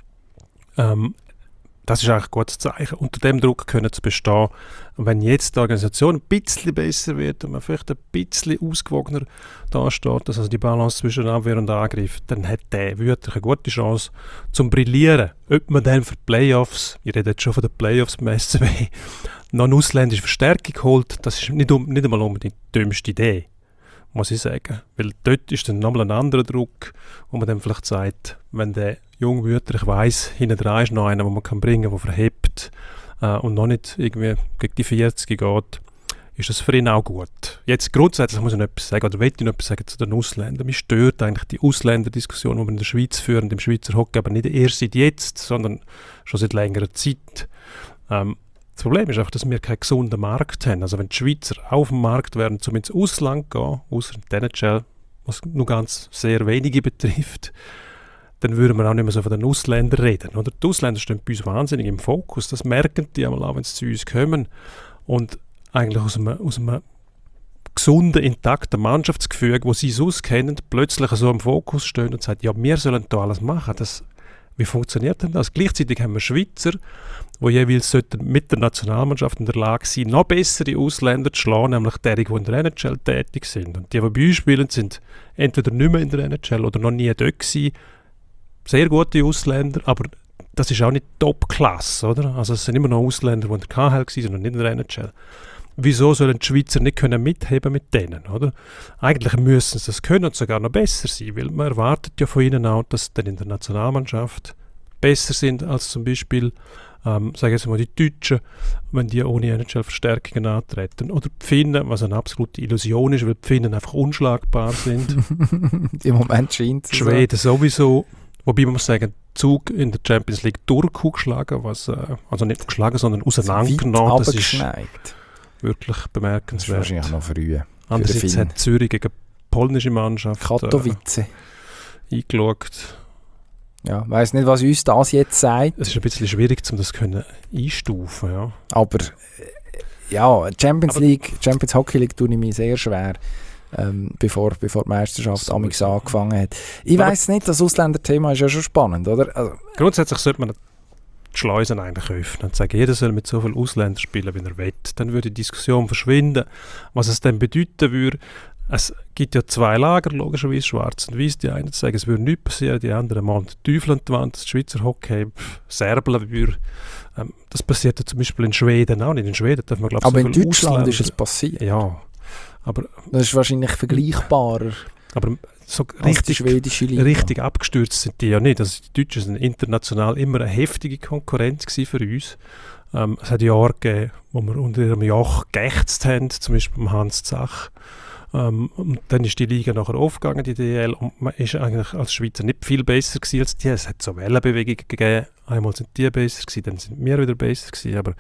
Das ist eigentlich ein gutes Zeichen. Unter dem Druck können zu bestehen. Und wenn jetzt die Organisation ein bisschen besser wird und man vielleicht ein bisschen ausgewogener dasteht, also die Balance zwischen Abwehr und Angriff, dann hat der wirklich eine gute Chance zum Brillieren. Ob man dann für die Playoffs, ich rede jetzt schon von den Playoffs beim SCB, noch eine ausländische Verstärkung holt, das ist nicht einmal unbedingt die dümmste Idee, muss ich sagen. Weil dort ist dann nochmal ein anderer Druck, wo man dann vielleicht sagt, wenn der junge Wüttrich weiss, hinten dran ist noch einer, den man kann bringen kann, der verhebt und noch nicht irgendwie gegen die 40 geht, ist das für ihn auch gut. Jetzt grundsätzlich muss ich noch etwas sagen, oder will ich noch etwas sagen zu den Ausländern. Mich stört eigentlich die Ausländerdiskussion, die wir in der Schweiz führen, im Schweizer Hockey, aber nicht erst seit jetzt, sondern schon seit längerer Zeit. Das Problem ist einfach, dass wir keinen gesunden Markt haben. Also wenn die Schweizer auf dem Markt wären, zum ins Ausland gehen, außer in der NHL, was nur ganz sehr wenige betrifft, dann würden wir auch nicht mehr so von den Ausländern reden. Oder? Die Ausländer stehen bei uns wahnsinnig im Fokus. Das merken die einmal auch, wenn sie zu uns kommen. Und eigentlich aus einem gesunden, intakten Mannschaftsgefüge, wo sie es auskennen, plötzlich so im Fokus stehen und sagen, ja, wir sollen da alles machen. Wie funktioniert denn das? Gleichzeitig haben wir Schweizer, die jeweils mit der Nationalmannschaft in der Lage sein, noch bessere Ausländer zu schlagen, nämlich die in der NHL tätig sind. Und die bei uns spielen, sind entweder nicht mehr in der NHL oder noch nie dort gewesen. Sehr gute Ausländer, aber das ist auch nicht Top-Klasse, oder? Also es sind immer noch Ausländer, die in der KHL waren und nicht in der NHL. Wieso sollen die Schweizer nicht mitheben mit denen, oder? Eigentlich müssen sie das können und sogar noch besser sein, weil man erwartet ja von ihnen auch, dass sie dann in der Nationalmannschaft besser sind als zum Beispiel, sagen wir jetzt mal, die Deutschen, wenn die ohne NHL-Verstärkungen antreten. Oder die Finnen, was eine absolute Illusion ist, weil die Finnen einfach unschlagbar sind. Im Moment scheint es die Schweden sowieso. Wobei man muss sagen, Zug in der Champions League durchgeschlagen, also nicht geschlagen, sondern auseinandergenommen. Das ist wirklich bemerkenswert. Das ist wahrscheinlich noch früh. Andererseits hat Zürich gegen die polnische Mannschaft Katowice eingeschaut. Ja, ich weiss nicht, was uns das jetzt sagt. Es ist ein bisschen schwierig, um das einstufen. Ja. Aber ja, Champions Hockey League tue ich mich sehr schwer, bevor die Meisterschaft amigs angefangen hat. Ich weiss nicht, das Ausländerthema ist ja schon spannend, oder? Also, grundsätzlich sollte man die Schleusen eigentlich öffnen und sagen, jeder soll mit so vielen Ausländern spielen, wie er will. Dann würde die Diskussion verschwinden. Was es dann bedeuten würde, es gibt ja zwei Lager, logischerweise schwarz und weiß. Die einen sagen, es würde nichts passieren, die anderen malen den Teufel an die Wand, das Schweizer Hockey serbeln würde. Das passiert ja zum Beispiel in Schweden auch nicht. In Schweden darf man, glaube ich, aber in Deutschland ist es passiert. Ja. Aber das ist wahrscheinlich vergleichbarer. Aber so richtig abgestürzt sind die ja nicht. Also die Deutschen sind international immer eine heftige Konkurrenz für uns. Es hat Jahre gegeben, wo wir unter ihrem Joch geächzt haben, zum Beispiel beim Hans Zach. Und dann ist die Liga nachher aufgegangen, die DL, und man ist eigentlich als Schweizer nicht viel besser gewesen als die. Es hat so Wellenbewegungen gegeben. Einmal sind die besser gewesen, dann sind wir wieder besser gewesen. Aber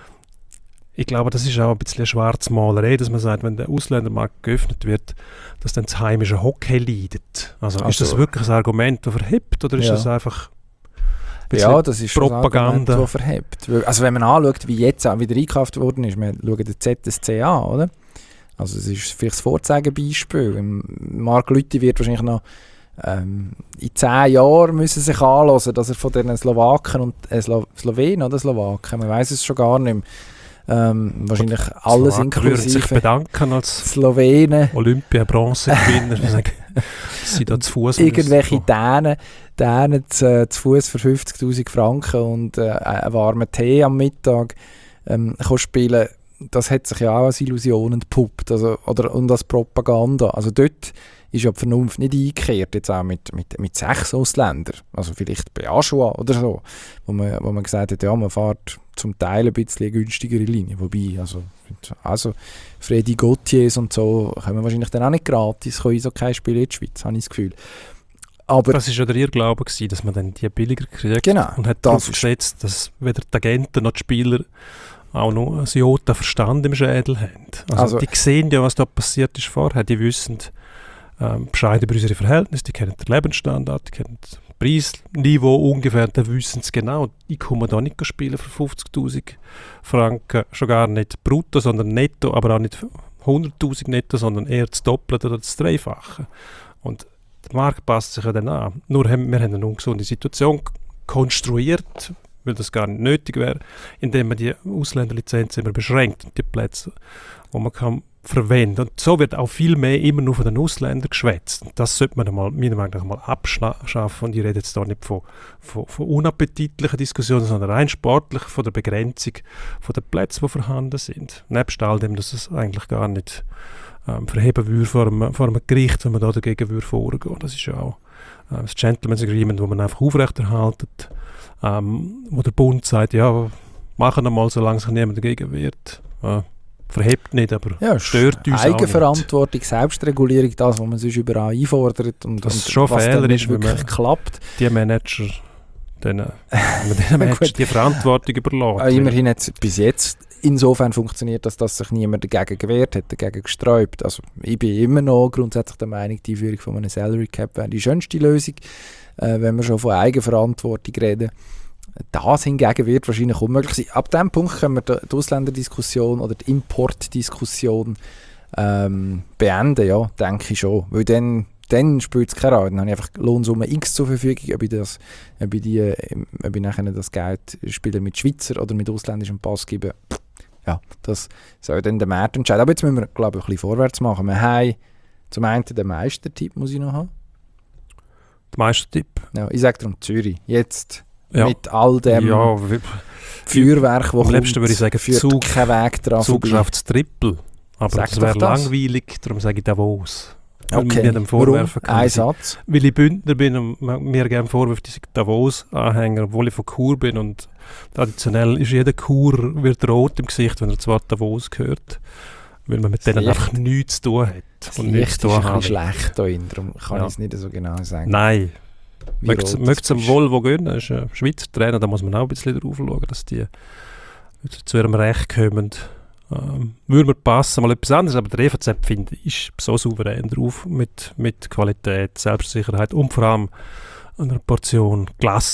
ich glaube, das ist auch ein bisschen eine Schwarzmalerei, dass man sagt, wenn der Ausländermarkt geöffnet wird, dass dann das heimische Hockey leidet. Also ist das wirklich ein Argument, das verhebt, oder ist das einfach das ist Propaganda? Das verhebt. Also wenn man anschaut, wie jetzt auch wieder eingekauft worden ist, wir schauen den ZSC an, oder? Also es ist vielleicht das Vorzeigebeispiel. Marc Lüthi wird wahrscheinlich noch in 10 Jahren müssen sich anhören, dass er von den Slowaken und Slowenen oder Slowaken, man weiß es schon gar nicht mehr, wahrscheinlich alles inklusive sich bedanken als Slowenen, Olympia-Bronzegewinner, sie da zu Fuß irgendwelche Dänen zu Fuß für 50'000 Franken und einen warmen Tee am Mittag spielen. Das hat sich ja auch als Illusion entpuppt, und als Propaganda. Also dort ist ja die Vernunft nicht eingekehrt, jetzt auch mit 6 Ausländern, also vielleicht bei Aschua oder so, wo man gesagt hat, ja, man fährt zum Teil ein bisschen eine günstigere Linie, wobei, also Freddy Gauthiers und so können wahrscheinlich dann auch nicht gratis Eishockey spielen in der Schweiz, habe ich das Gefühl. Aber das war ja der Irrglaube, dass man dann die billiger kriegt, genau, und hat darauf gesetzt, dass weder die Agenten noch die Spieler auch noch ein Jota Verstand im Schädel haben. Also die sehen ja, was da passiert ist vorher. Die wissen Bescheid über unsere Verhältnisse, die kennen den Lebensstandard, die kennen das Preisniveau ungefähr, dann wissen sie genau, ich komme da nicht spielen für 50'000 Franken, schon gar nicht brutto, sondern netto, aber auch nicht 100'000 netto, sondern eher das Doppelte oder das Dreifache. Und der Markt passt sich ja dann an. Nur wir haben eine ungesunde Situation konstruiert, weil das gar nicht nötig wäre, indem man die Ausländerlizenz immer beschränkt und die Plätze, wo man kann verwenden. Und so wird auch viel mehr immer nur von den Ausländern geschwätzt. Und das sollte man einmal, meiner Meinung nach, mal abschaffen. Und ich rede jetzt da nicht von unappetitlichen Diskussionen, sondern rein sportlich von der Begrenzung von den Plätzen, die vorhanden sind. Nebst all dem, dass es eigentlich gar nicht verheben würde vor einem Gericht, wenn man da dagegen würde vorgehen. Das ist ja auch das Gentleman's Agreement, das man einfach aufrechterhaltet. Wo der Bund sagt, ja, machen wir mal, solange sich niemand dagegen wehrt. Verhebt nicht, aber stört uns Eigenverantwortung, Selbstregulierung, das, was man sonst überall einfordert und das schon was Fehler dann ist, wirklich klappt. Die Manager, denen die Verantwortung überlassen. Immerhin hat es bis jetzt insofern funktioniert, dass sich niemand dagegen gewehrt hat, dagegen gesträubt. Also ich bin immer noch grundsätzlich der Meinung, die Einführung von einem Salary Cap wäre die schönste Lösung, wenn wir schon von Eigenverantwortung reden. Das hingegen wird wahrscheinlich unmöglich sein. Ab diesem Punkt können wir die Ausländerdiskussion oder die Importdiskussion beenden, ja, denke ich schon. Weil dann spielt es keine Rolle. Dann habe ich einfach Lohnsumme X zur Verfügung, ob ich nachher das Geld Spieler mit Schweizer oder mit ausländischem Pass gebe. Ja, das soll dann der Markt entscheiden. Aber jetzt müssen wir, glaube ich, ein bisschen vorwärts machen. Wir haben zum einen den Meistertipp, muss ich noch haben. Der Meistertipp? Ja, ich sage darum Zürich. Jetzt mit all dem Feuerwerk, das am liebsten würde ich sagen, führt kein Weg dran Zug schafft das Triple. Aber das wäre langweilig, darum sage ich Davos. Okay, warum? Ein Satz. Weil ich Bündner bin und mir gerne vorwirft, ich sei Davos-Anhänger, obwohl ich von Chur bin. Und traditionell ist jeder Churer wird rot im Gesicht, wenn er zu Davos gehört. Weil man mit denen einfach nichts zu tun hat. Das Licht ist ein bisschen schlecht da drin, darum kann ich es nicht so genau sagen. Nein. Möchtest du am Volvo gehen? Das ist ein Schweizer Trainer, da muss man auch ein bisschen drauf schauen, dass die zu ihrem Recht kommen. Würde mir passen, mal etwas anderes, aber der EVZ, finde ich, ist so souverän drauf mit Qualität, Selbstsicherheit und vor allem einer Portion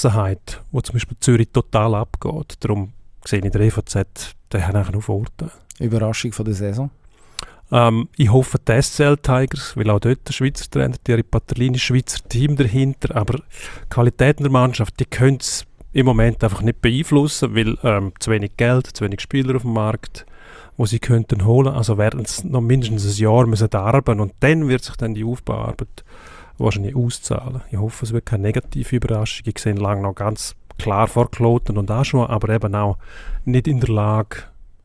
Gelassenheit, wo zum Beispiel Zürich total abgeht. Darum sehe ich den EVZ, der hat eigentlich nur Vorteile. Überraschung von der Saison? Ich hoffe die SCL Tigers, weil auch dort der Schweizer Trainer, Thierry Patterlini, Schweizer Team dahinter, aber die Qualität der Mannschaft, die können es im Moment einfach nicht beeinflussen, weil zu wenig Geld, zu wenig Spieler auf dem Markt, die sie könnten holen. Also werden es noch mindestens ein Jahr müssen arbeiten und dann wird sich dann die Aufbauarbeit wahrscheinlich auszahlen. Ich hoffe, es wird keine negative Überraschung. Ich sehe lange noch ganz klar vor Kloten und Aschua, aber eben auch nicht in der Lage,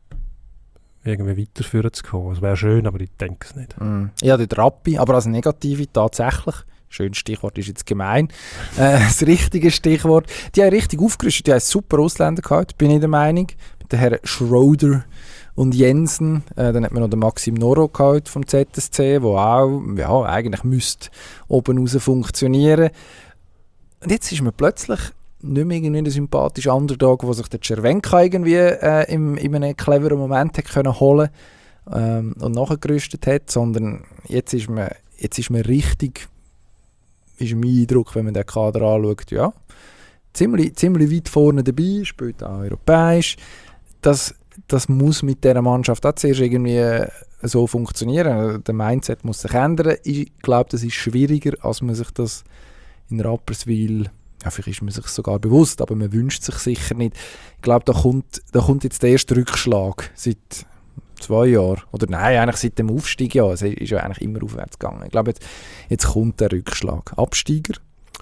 irgendwie weiterführen zu kommen. Es wäre schön, aber ich denke es nicht. Ja, der Rappi, aber als Negative tatsächlich. Schönes Stichwort ist jetzt gemein. Das richtige Stichwort. Die haben richtig aufgerüstet. Die haben super Ausländer gehabt, bin ich der Meinung. Mit den Herren Schroeder und Jensen. Dann hat man noch den Maxim Noro gehabt vom ZSC, der auch eigentlich müsste oben raus funktionieren. Und jetzt ist man plötzlich nicht mehr irgendwie ein sympathischer Underdog, der sich der Cervenka irgendwie in einem cleveren Moment hat können holen und nachgerüstet hat, sondern jetzt ist man richtig, ist mein Eindruck, wenn man den Kader anschaut, ja, ziemlich weit vorne dabei, spielt auch europäisch. Das muss mit dieser Mannschaft auch zuerst irgendwie so funktionieren. Der Mindset muss sich ändern. Ich glaube, das ist schwieriger, als man sich das in Rapperswil, ja, vielleicht ist man sich sogar bewusst, aber man wünscht sich sicher nicht. Ich glaube, da kommt jetzt der erste Rückschlag seit 2 Jahren. Oder nein, eigentlich seit dem Aufstieg, ja. Es ist ja eigentlich immer aufwärts gegangen. Ich glaube, jetzt kommt der Rückschlag. Absteiger?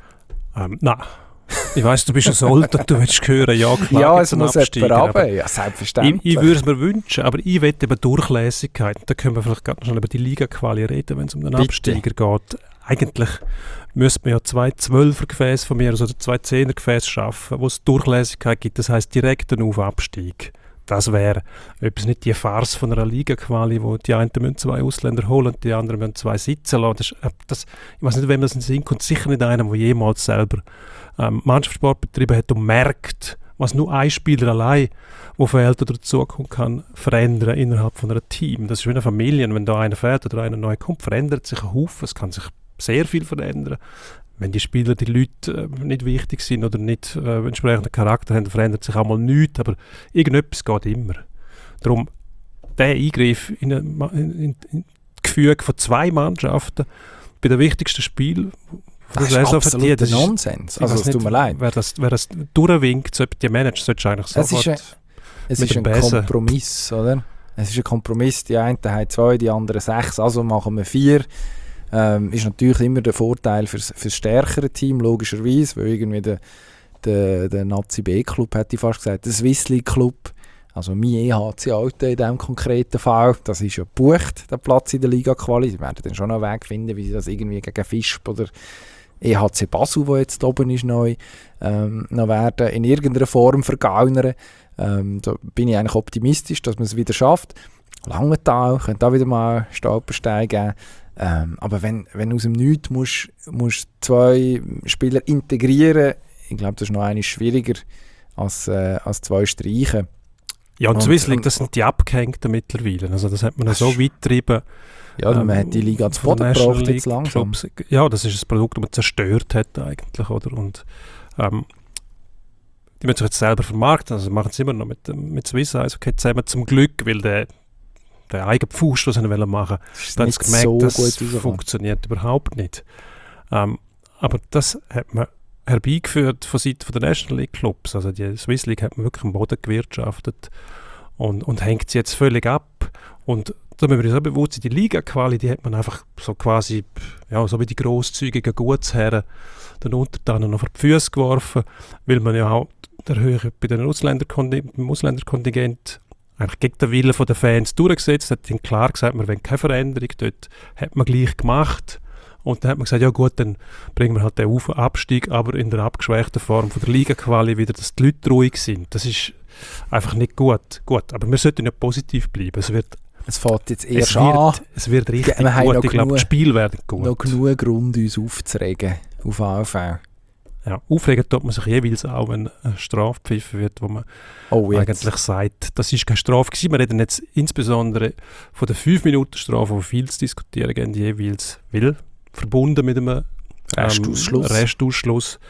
Nein. Ich weiss, du bist ein Sold und du willst hören, ja klar, ja, es muss jemand runter. Ja, selbstverständlich. Ich würde es mir wünschen, aber ich will eben Durchlässigkeit. Da können wir vielleicht gerade noch über die Liga-Quali reden, wenn es um den Absteiger geht. Eigentlich müsste man ja 2 12er-Gefäße von mir, also 2 10er-Gefäße schaffen, wo es Durchlässigkeit gibt. Das heisst direkt einen Auf-Abstieg. Das wäre etwas, nicht die Farce von einer Liga-Quali, wo die einen müssen 2 Ausländer holen und die anderen müssen 2 sitzen lassen. Ich weiß nicht, wem das in den Sinn kommt. Sicher nicht einer, der jemals selber Mannschaftssport betrieben hat und merkt, was nur ein Spieler allein, der fehlt oder dazukommen kann, verändern innerhalb von einem Team. Das ist wie eine Familie. Wenn da einer fehlt oder einer neu kommt, verändert sich ein Haufen. Es kann sich sehr viel verändern. Wenn die Spieler, die Leute nicht wichtig sind oder nicht entsprechenden Charakter haben, verändert sich auch mal nichts, aber irgendetwas geht immer. Darum, der Eingriff in das Gefüge von 2 Mannschaften bei den wichtigsten Spielen, das ist absoluter Nonsens. Also es tut mir leid. Wer das durchwinkt, die Manager, solltest du eigentlich sofort es ist ein Kompromiss, oder? Es ist ein Kompromiss. Die einen haben 2, die anderen 6, also machen wir 4. Ist natürlich immer der Vorteil für das stärkere Team, logischerweise, weil irgendwie der Nazi B-Club, hätte ich fast gesagt, der Swiss League Club, also mein EHC Alte in diesem konkreten Fall, das ist ja gebucht, der Platz in der Liga-Quali. Sie werden dann schon einen Weg finden, wie sie das irgendwie gegen Fischb oder EHC Basel, der jetzt oben ist, neu noch werden in irgendeiner Form vergaunern. Da bin ich eigentlich optimistisch, dass man es wieder schafft. Langenthal könnte auch wieder mal Stolperstein geben. Aber wenn aus dem Nichts musst 2 Spieler integrieren, ich glaube, das ist noch einmal schwieriger als 2 streichen. Ja, und Swiss League, das sind die Abgehängten mittlerweile. Also das hat man so weit getrieben. Ja, man hat die Liga zu Boden gebracht jetzt langsam. Clubs. Ja, das ist ein Produkt, das man zerstört hat eigentlich, oder? Und die müssen sich jetzt selber vermarkten. Also machen sie immer noch mit Swiss Eishockey zusammen, zum Glück, weil der eigene Pfusch, den sie machen wollen, dann hat gemerkt, so das funktioniert überhaupt nicht. Aber das hat man herbeigeführt von Seiten der National League Clubs. Also die Swiss League hat man wirklich am Boden gewirtschaftet und hängt sie jetzt völlig ab. Und da müssen wir uns auch bewusst sein, die Liga-Quali, die hat man einfach so quasi, ja, so wie die grosszügigen Gutsherren den Untertanen noch vor die Füße geworfen, weil man ja auch der Höhe bei den Ausländerkontingent eigentlich gegen den Willen der Fans durchgesetzt, hat ihnen klar gesagt, wir wollen keine Veränderung, dort hat man gleich gemacht. Und dann hat man gesagt, ja gut, dann bringen wir halt den Abstieg, aber in der abgeschwächten Form von der Liga-Quali wieder, dass die Leute ruhig sind. Das ist einfach nicht gut. Gut, aber wir sollten ja positiv bleiben. Es fährt jetzt erst an. Es wird richtig gut. Ich glaube, das Spiel wird gut. Noch genug Grund, uns aufzuregen auf AV. Ja, aufregen tut man sich jeweils auch, wenn eine Strafe gepfiffen wird, wo man eigentlich sagt, das ist keine Strafe gewesen. Wir reden jetzt insbesondere von der 5-Minuten-Strafe, wo viel zu diskutieren gibt, jeweils, weil verbunden mit einem Restausschluss,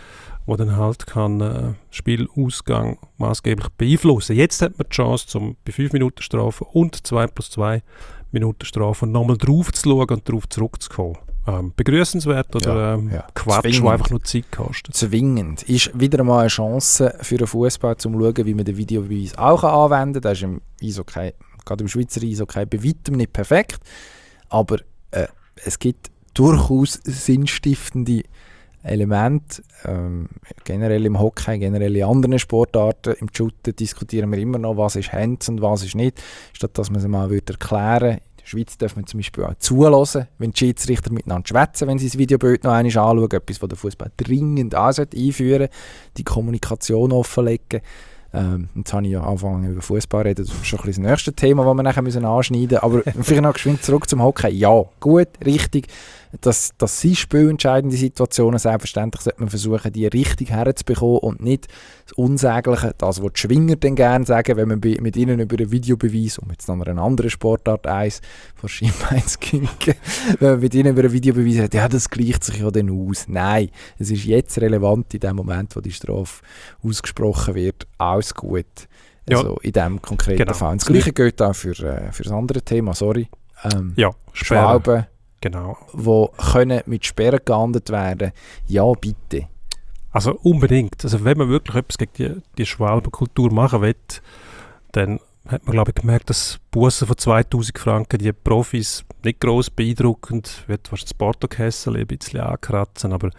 wo dann halt kann Spielausgang maßgeblich beeinflussen. Jetzt hat man die Chance, bei 5 Minuten Strafe und 2+2 Minuten Strafe nochmal drauf zu schauen und darauf zurückzukommen. Begrüßenswert oder Quatsch, der einfach nur Zeit kostet? Zwingend. Ist wieder einmal eine Chance für den Fußball, um zu schauen, wie man den Videobeweis auch anwenden kann. Das ist im Eishockey, gerade im Schweizer Eishockey, bei weitem nicht perfekt. Aber es gibt durchaus sinnstiftende Elemente. Generell im Hockey, generell in anderen Sportarten. Im Shooten diskutieren wir immer noch, was ist Hands und was ist nicht. Statt dass man es mal erklären würde. In der Schweiz darf man zum Beispiel auch zuhören, wenn die Schiedsrichter miteinander schwätzen, wenn sie das Videobild noch einmal anschauen. Etwas, was der Fußball dringend einführen sollte. Die Kommunikation offenlegen. Jetzt habe ich ja angefangen über Fußball reden, das ist schon ein bisschen das nächste Thema, das wir nachher anschneiden müssen. Aber vielleicht noch geschwind zurück zum Hockey. Ja, gut, richtig. Das sind spielentscheidende Situationen. Selbstverständlich sollte man versuchen, die richtig herzubekommen und nicht das Unsägliche, das, was die Schwinger dann gerne sagen, wenn man mit ihnen über einen Videobeweis, um jetzt noch eine andere Sportart eins von Schienbeinskinken, wenn man mit ihnen über einen Videobeweis sagt, ja, das gleicht sich ja dann aus. Nein, es ist jetzt relevant in dem Moment, wo die Strafe ausgesprochen wird, alles gut. Also in diesem konkreten Fall. Das Gleiche gilt auch für das andere Thema, sorry. Schwalben. Genau. Die können mit Sperren geahndet werden. Ja, bitte. Also unbedingt. Also wenn man wirklich etwas gegen die Schwalbenkultur machen will, dann hat man, glaube ich, gemerkt, dass Bussen von 2000 Franken die Profis nicht gross beeindruckend, wird wahrscheinlich das Portokessel ein bisschen ankratzen, aber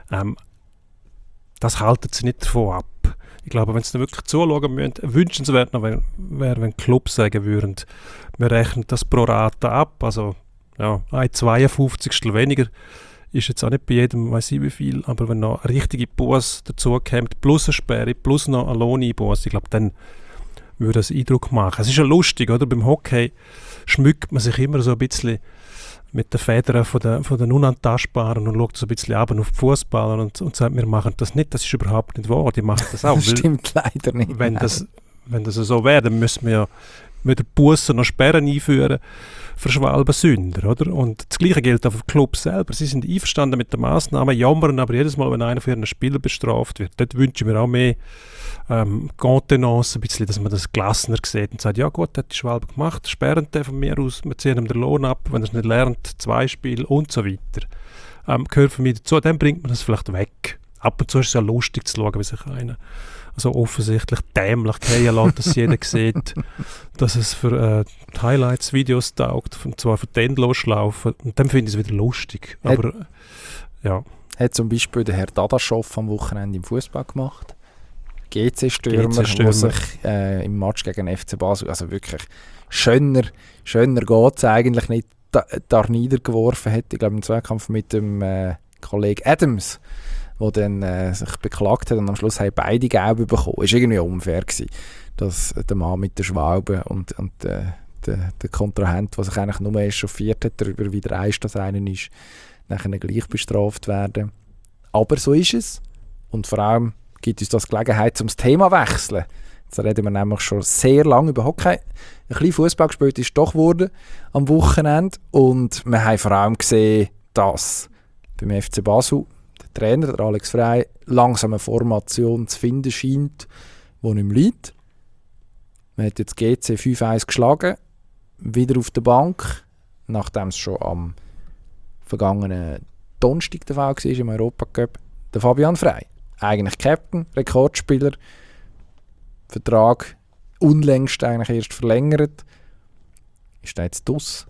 das halten sie nicht davon ab. Ich glaube, wenn sie dann wirklich zuschauen müssen, wünschenswert noch wäre, wenn Clubs sagen würden, wir rechnen das pro Rate ab, also ja, ein 52. weniger ist jetzt auch nicht bei jedem, weiß ich wie viel, aber wenn noch eine richtige Busse dazu kommt, plus eine Sperre, plus noch eine Lohneinbusse, ich glaube, dann würde das Eindruck machen. Es ist ja lustig, oder? Beim Hockey schmückt man sich immer so ein bisschen mit den Federn von den Unantastbaren und schaut so ein bisschen runter auf die Fußballer und sagt, wir machen das nicht. Das ist überhaupt nicht wahr, die machen das auch. Das stimmt leider nicht. Wenn das so wäre, dann müssen wir ja mit der Busse noch Sperren einführen für Schwalbensünder, oder? Und das Gleiche gilt auch für die Clubs selber. Sie sind einverstanden mit den Massnahmen, jammern aber jedes Mal, wenn einer für einen Spieler bestraft wird. Dort wünschen wir auch mehr Contenance, ein bisschen, dass man das gelassener sieht und sagt, ja gut, hat die Schwalbe gemacht, sperren den von mir aus, wir ziehen ihm den Lohn ab, wenn er es nicht lernt, 2 Spiele und so weiter. Gehört für mich dazu, dann bringt man das vielleicht weg. Ab und zu ist es ja lustig zu schauen, wie sich einer so offensichtlich dämlich fallen lässt, dass jeder sieht, dass es für die Highlights-Videos taugt, und zwar für die Endlosschlaufen. Und dann finde ich es wieder lustig. Aber ja. Hat zum Beispiel der Herr Dadaschow am Wochenende im Fußball gemacht. GC-Stürmer, der sich im Match gegen FC Basel, also wirklich schöner geht es eigentlich nicht, da niedergeworfen hat. Ich glaube im Zweikampf mit dem Kollegen Adams, der dann sich beklagt hat und am Schluss haben beide Gelb bekommen. Es war irgendwie unfair gewesen, dass der Mann mit der Schwalbe und der Kontrahent, der sich eigentlich nur echauffiert hat, darüber wie der Eis das einen ist, nachher gleich bestraft werden. Aber so ist es. Und vor allem gibt uns das Gelegenheit, um das Thema zu wechseln. Jetzt reden wir nämlich schon sehr lange über Hockey. Ein bisschen Fußball gespielt ist doch geworden am Wochenende. Und wir haben vor allem gesehen, dass beim FC Basel der Trainer, der Alex Frey, langsam eine Formation zu finden scheint, die ihm liegt. Man hat jetzt GC 5-1 geschlagen, wieder auf der Bank, nachdem es schon am vergangenen Donnerstag der Fall war im Europacup, der Fabian Frey. Eigentlich Captain, Rekordspieler, Vertrag unlängst eigentlich erst verlängert. Ist der jetzt draus?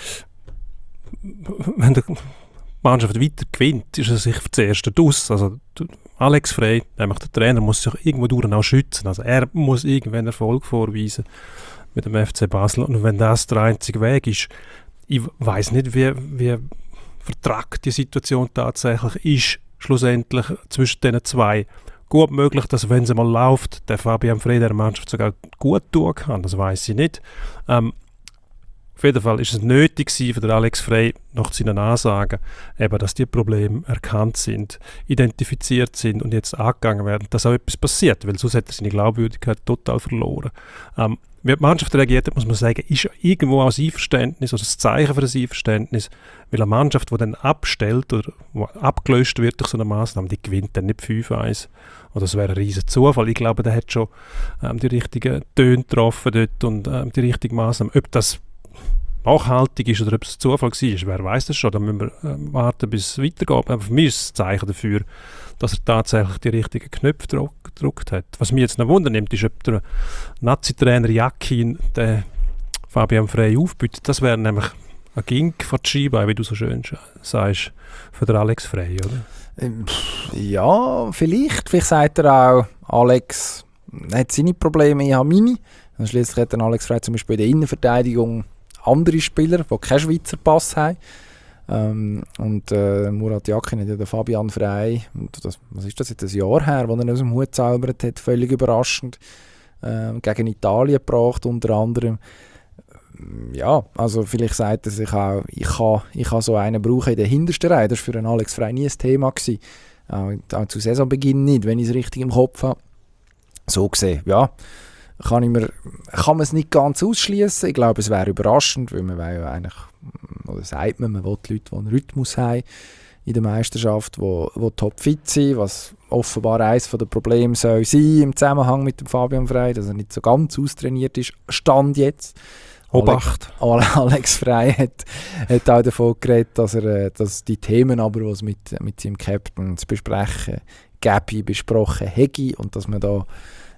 Wenn die Mannschaft weiter gewinnt, ist er sich für das Erste draus. Also Alex Frey, nämlich der Trainer, muss sich irgendwo durch auch schützen. Also er muss irgendwann Erfolg vorweisen mit dem FC Basel. Und wenn das der einzige Weg ist, ich weiss nicht, wie vertragt die Situation tatsächlich ist, schlussendlich zwischen diesen zwei. Gut möglich, dass wenn es mal läuft, der Fabian Frey der Mannschaft sogar gut tun kann, das weiss ich nicht. Auf jeden Fall ist es nötig für den Alex Frey nach seinen Ansagen, eben, dass die Probleme erkannt sind, identifiziert sind und jetzt angegangen werden, dass auch etwas passiert, weil sonst hat er seine Glaubwürdigkeit total verloren. wie die Mannschaft reagiert hat, muss man sagen, ist ja irgendwo auch ein Einverständnis oder ein Zeichen für ein Einverständnis, weil eine Mannschaft, die dann abstellt oder wo abgelöst wird durch so eine Massnahme, die gewinnt dann nicht 5-1. Oder das wäre ein riesen Zufall. Ich glaube, der hat schon die richtigen Töne getroffen dort und die richtigen Massnahmen. Ob das nachhaltig ist oder ob es Zufall war, wer weiß das schon. Da müssen wir warten, bis es weitergeht. Aber für mich ist es ein Zeichen dafür, dass er tatsächlich die richtigen Knöpfe gedrückt hat. Was mich jetzt noch wundernimmt, ist, ob der Nazi-Trainer Jakin den Fabian Frey aufbietet. Das wäre nämlich ein Gink von der Scheibe, wie du so schön sagst, für den Alex Frey, oder? Ja, vielleicht. Vielleicht sagt er auch, Alex hat seine Probleme, ich habe meine. Schliesslich hat Alex Frey zum Beispiel in der Innenverteidigung andere Spieler, die keinen Schweizer Pass haben. Murat Yakin hat ja den Fabian Frey, was ist das jetzt, ein Jahr her, wo er aus dem Hut zaubert hat, völlig überraschend, gegen Italien gebracht unter anderem. Ja, also vielleicht sagt er sich auch, ich kann so einen brauchen in der hintersten Reihe. Das war für einen Alex Frey nie ein Thema gewesen. Auch zu Saisonbeginn nicht, wenn ich es richtig im Kopf habe. So gesehen, ja, kann man es nicht ganz ausschließen. Ich glaube, es wäre überraschend, weil man ja eigentlich, oder sagt man will die Leute, die einen Rhythmus haben in der Meisterschaft, die topfit sind, was offenbar eines der Probleme soll sein im Zusammenhang mit dem Fabian Frey, dass er nicht so ganz austrainiert ist. Stand jetzt. Obacht. Alex Frey hat auch davon geredet, dass die Themen, aber was mit seinem Captain zu besprechen, Gabi besprochen hätte und dass man da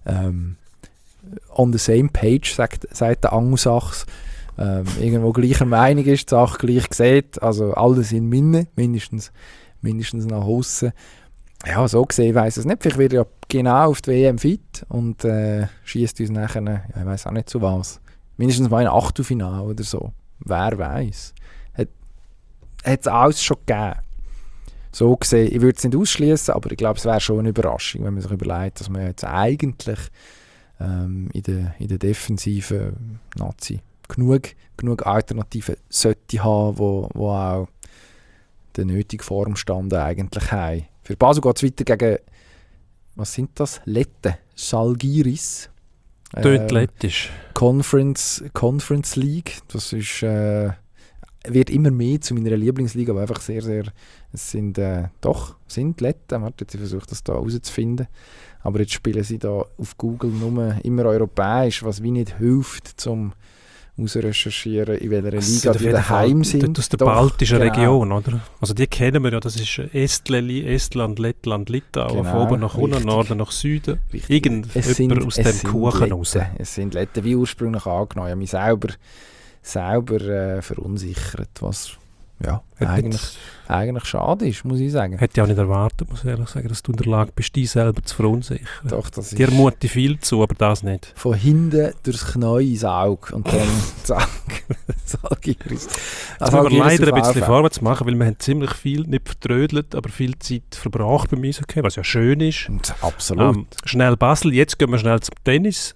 on the same page, sagt der Angelsachs, irgendwo gleicher Meinung ist, die Sache gleich sieht, also alles in Minne, mindestens nach außen. Ja, so gesehen weiss ich es nicht. Vielleicht wird er ja genau auf die WM fit und schießt uns nachher, ich weiss auch nicht zu was. Mindestens mal ein Achtelfinale oder so. Wer weiß. Hat es alles schon gegeben. So gesehen, ich würde es nicht ausschließen, aber ich glaube, es wäre schon eine Überraschung, wenn man sich überlegt, dass man jetzt eigentlich in der defensiven Nazi genug Alternativen sollte haben, wo auch den nötigen Formstand eigentlich haben. Für Basel geht es weiter gegen, was sind das? Lette, Žalgiris. Tönt lettisch. Conference League. Das ist, wird immer mehr zu meiner Lieblingsliga, aber einfach sehr, sehr, es sind Letten. Warte, ich versuche das da herauszufinden. Aber jetzt spielen sie da auf Google nur immer europäisch, was wie nicht hilft, zum ausrecherchieren, in welcher Liga die daheim sind. Aus der baltischen Region, oder? Also die kennen wir ja, das ist Estland, Lettland, Litauen, von oben nach unten, Norden nach Süden. Irgendjemand aus dem Kuchen raus. Es sind Letten wie ursprünglich angenommen. Ich habe mich selber verunsichert, was ja, eigentlich schade ist, muss ich sagen. Hätte ich auch nicht erwartet, muss ich ehrlich sagen, dass du in der Lage bist, dich selber zu verunsichern. Doch, das ist... Dir mutet viel zu, aber das nicht. Von hinten durchs Knie ins Auge und dann zack, Žalgiris. Jetzt müssen wir leider ein bisschen vorwärts machen, weil wir haben ziemlich viel, nicht vertrödelt, aber viel Zeit verbracht beim Eishockey, was ja schön ist. Und absolut. Schnell Basel, jetzt gehen wir schnell zum Tennis.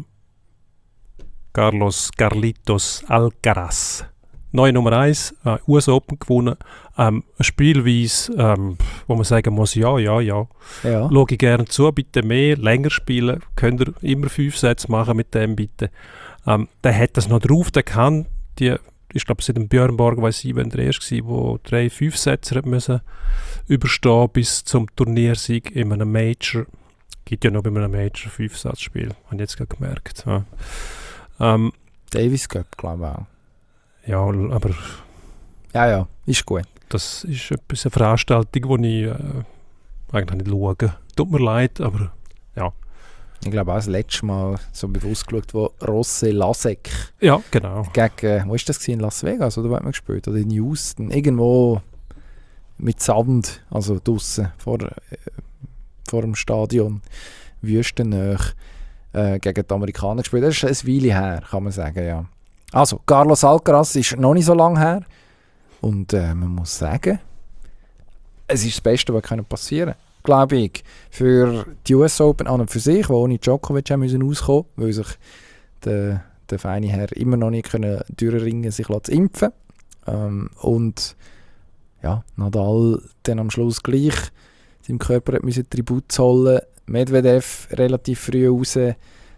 Carlitos Alcaraz. Neue Nummer 1, US Open gewonnen. Eine Spielweise, wo man sagen muss, ja. Schaue ich gerne zu, bitte mehr, länger spielen. Könnt ihr immer 5 Sätze machen mit dem, bitte. Der hat das noch drauf, der kann ich glaube, seit dem Björn Borg weiss ich, wenn der erste war, der 3 5-Sätze müssen überstehen bis zum Turniersieg in einem Major. Gibt ja noch bei einem Major 5-Satzspiel, habe ich jetzt gerade gemerkt. Ja. Davis Cup, glaube ich auch. Ja, aber... Ja, ist gut. Das ist eine Veranstaltung, die ich eigentlich nicht schaue. Tut mir leid, aber ja. Ich glaube auch das letzte Mal so bewusst geschaut, wo Rosse Lasek ja, genau. gegen, wo ist das gewesen, in Las Vegas, oder wo hat man gespielt? Oder in Houston, irgendwo mit Sand, also draussen vor dem Stadion, Wüstennähe, gegen die Amerikaner gespielt. Das ist eine Weile her, kann man sagen, ja. Also, Carlos Alcaraz ist noch nicht so lange her. Und man muss sagen, es ist das Beste, was passieren kann, glaube ich. Für die US Open an und für sich, die ohne Djokovic haben müssen auskommen, weil sich der feine Herr immer noch nicht durchringen sich zu impfen. Und ja, Nadal dann am Schluss gleich seinem Körper hat Tribut zollen. Medvedev relativ früh raus.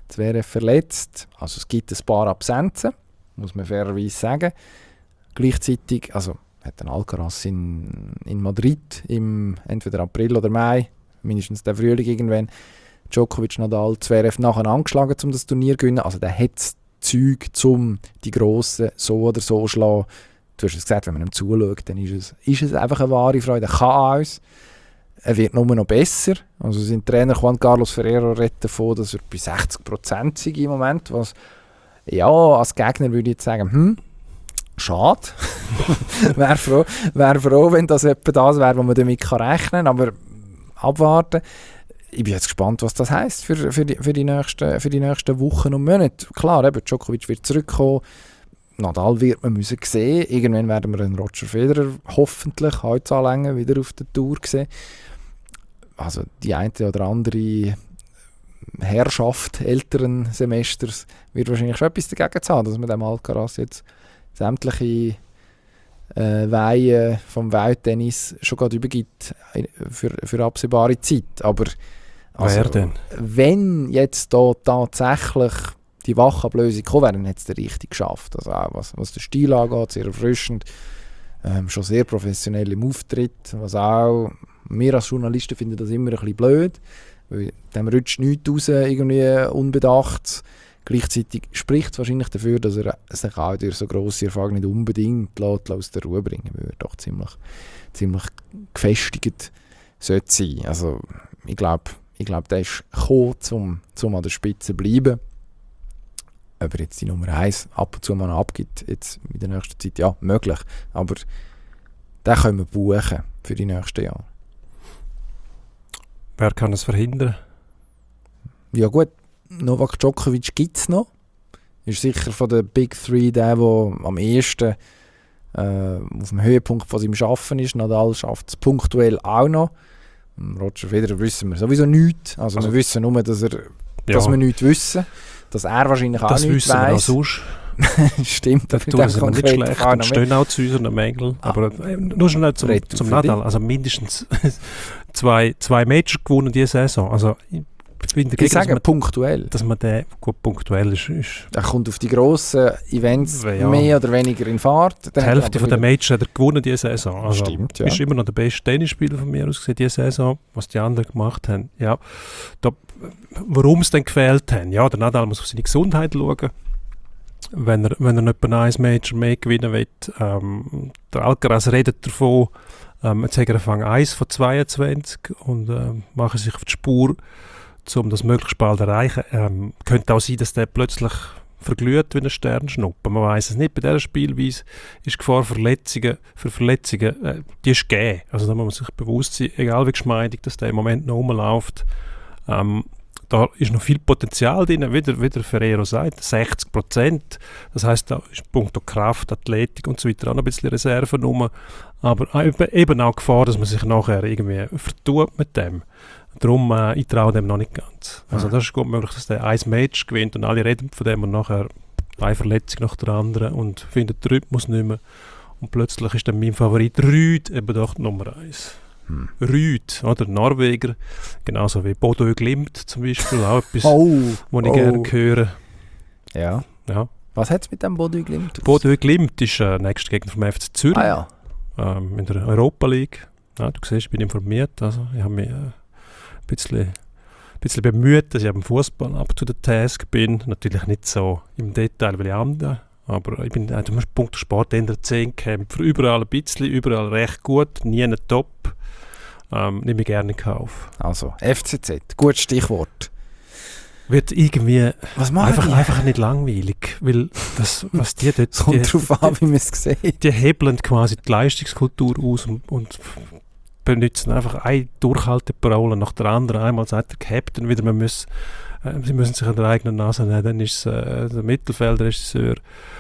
Zverev verletzt. Also es gibt ein paar Absenzen, muss man fairerweise sagen. Gleichzeitig, also hat ein Alcaraz in Madrid im entweder April oder Mai, mindestens der Frühling irgendwann, Djokovic, Nadal, Zverev nacheinander angeschlagen, um das Turnier zu gewinnen. Also der hat das Zeug, um die Grossen so oder so zu schlagen. Du hast es gesagt, wenn man ihm zuschaut, dann ist es einfach eine wahre Freude. Er kann alles. Er wird nur noch besser. Also sein Trainer Juan Carlos Ferrero redet davon, dass er bei 60% sei im Moment. Was, ja, als Gegner würde ich jetzt sagen, schade. Wäre froh, wenn das etwa das wäre, was man damit rechnen kann. Aber abwarten. Ich bin jetzt gespannt, was das heisst für die nächsten Wochen und Monate. Klar, eben, Djokovic wird zurückkommen. Nadal wird man müssen sehen. Irgendwann werden wir einen Roger Federer hoffentlich heute anlängen wieder auf der Tour sehen. Also die eine oder andere Herrschaft älteren Semesters wird wahrscheinlich schon etwas dagegen zu haben, dass man dem Alcaraz jetzt sämtliche Weihen vom Welttennis schon gerade übergibt für absehbare Zeit. Aber also, wer denn? Wenn jetzt da tatsächlich die Wachablösung gekommen wäre, dann hat es der richtig geschafft. Also auch was den Stil angeht, sehr erfrischend, schon sehr professionell im Auftritt, was auch, wir als Journalisten finden das immer ein bisschen blöd, weil dem rutscht nichts raus, irgendwie unbedacht. Gleichzeitig spricht es wahrscheinlich dafür, dass er sich auch durch so grosse Erfahrung nicht unbedingt aus der Ruhe bringen würde. Doch ziemlich gefestigt sollte sein. Also ich glaube, der ist gekommen, um an der Spitze zu bleiben. Ob er jetzt die Nummer 1 ab und zu mal abgibt, jetzt in der nächsten Zeit, ja, möglich. Aber den können wir buchen für die nächsten Jahre. Wer kann es verhindern? Ja gut, Novak Djokovic gibt es noch. Ist sicher von den Big Three der am ehesten auf dem Höhepunkt von seinem Arbeiten ist. Nadal schafft es punktuell auch noch. Roger Federer wissen wir sowieso nichts. Also wir wissen nur, dass wir nichts wissen. Dass er wahrscheinlich auch nichts weiss. Das wissen wir auch sonst. Stimmt. Das tun sie nicht schlecht und stehen auch zu unseren Mängeln. Aber nur schon nicht zum Nadal. Also mindestens zwei Major gewonnen diese Saison. Also ich sage punktuell. Dass man den gut punktuell ist. Er kommt auf die grossen Events mehr oder weniger in Fahrt. Die Hälfte von den Majors hat er gewonnen diese Saison. Also stimmt, ja. Ist immer noch der beste Tennisspieler von mir aus gesehen diese Saison, was die anderen gemacht haben. Ja, warum es dann gefehlt haben? Ja, der Nadal muss auf seine Gesundheit schauen. Wenn er nicht bei einem Major mehr gewinnen will. Der Alcaraz redet davon, jetzt hat er Anfang 1 von 22 und machen sich auf die Spur, um das möglichst bald zu erreichen. Könnte auch sein, dass der plötzlich verglüht wie ein Sternschnuppen. Man weiß es nicht. Bei dieser Spielweise ist die Gefahr für Verletzungen, die ist gegeben. Also da muss man sich bewusst sein, egal wie geschmeidig dass der im Moment noch rumläuft, da ist noch viel Potenzial drin, wie der Ferrero sagt, 60%. Das heisst, da ist punkto Kraft, Athletik und so weiter auch noch ein bisschen Reserven rum. Aber eben auch Gefahr, dass man sich nachher irgendwie vertut mit dem. Darum, ich traue dem noch nicht ganz. Also das ist gut möglich, dass der ein Match gewinnt und alle reden von dem und nachher eine Verletzung nach der anderen und findet den Rhythmus nicht mehr. Und plötzlich ist dann mein Favorit Ruud eben doch die Nummer 1. Ruud, oder? Norweger, genauso wie Bodo Glimt zum Beispiel, auch etwas, was ich gerne höre. Ja. Was hat es mit dem Bodo Glimt? Bodo Glimt ist nächster Gegner vom FC Zürich in der Europa League. Ja, du siehst, ich bin informiert, also ich habe mich ein bisschen bemüht, dass ich am Fußball up to the task bin. Natürlich nicht so im Detail wie andere, aber ich bin zum Beispiel Punkt Sport in der 10 Kämpfer, überall ein bisschen, überall recht gut, nie ein Top. Nehme ich gerne in Kauf. Also, FCZ, gutes Stichwort. Wird irgendwie einfach nicht langweilig, weil das, was die dort... Es kommt darauf an, wie man es sieht. Die hebeln quasi die Leistungskultur aus und benutzen einfach eine Durchhalteparole nach der anderen. Einmal sagt der Captain wieder, sie müssen sich an der eigenen Nase nehmen, dann ist es der Mittelfeldregisseur.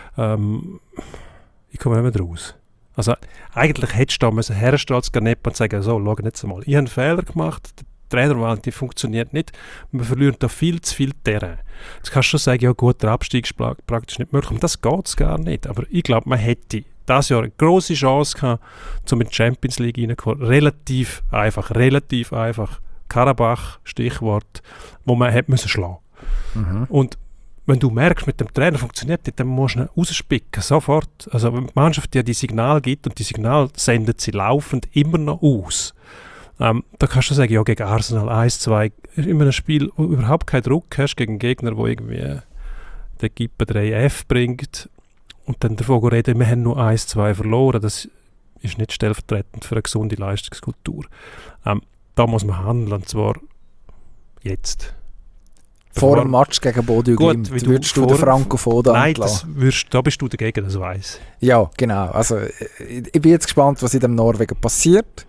Ich komme nicht mehr raus. Also eigentlich hättest du da herstellen als Ganepa und sagen, so, schau jetzt mal, ich habe einen Fehler gemacht, die Trainerwahl, die funktioniert nicht, man verliert da viel zu viel Terrain. Jetzt kannst du schon sagen, ja gut, der Abstieg ist praktisch nicht möglich, und das geht es gar nicht, aber ich glaube, man hätte dieses Jahr eine grosse Chance gehabt, um in die Champions League reinzukommen. Relativ einfach. Karabach, Stichwort, wo man hätte müssen schlagen. Und wenn du merkst, mit dem Trainer funktioniert das, dann musst du ihn rausspicken, sofort. Also wenn die Mannschaft dir die Signale gibt und die Signale sendet sie laufend immer noch aus, da kannst du sagen, ja, gegen Arsenal 1-2, in einem Spiel, wo du überhaupt keinen Druck hast, gegen einen Gegner, der irgendwie den Gippe 3F bringt und dann davon reden, wir haben nur 1-2 verloren, das ist nicht stellvertretend für eine gesunde Leistungskultur. Da muss man handeln, und zwar jetzt. Vor dem Match gegen Bodø Glimt würdest du den Frankophone entlassen? Nein, da bist du dagegen, das weiss. Ja, genau. Also, ich bin jetzt gespannt, was in dem Norwegen passiert.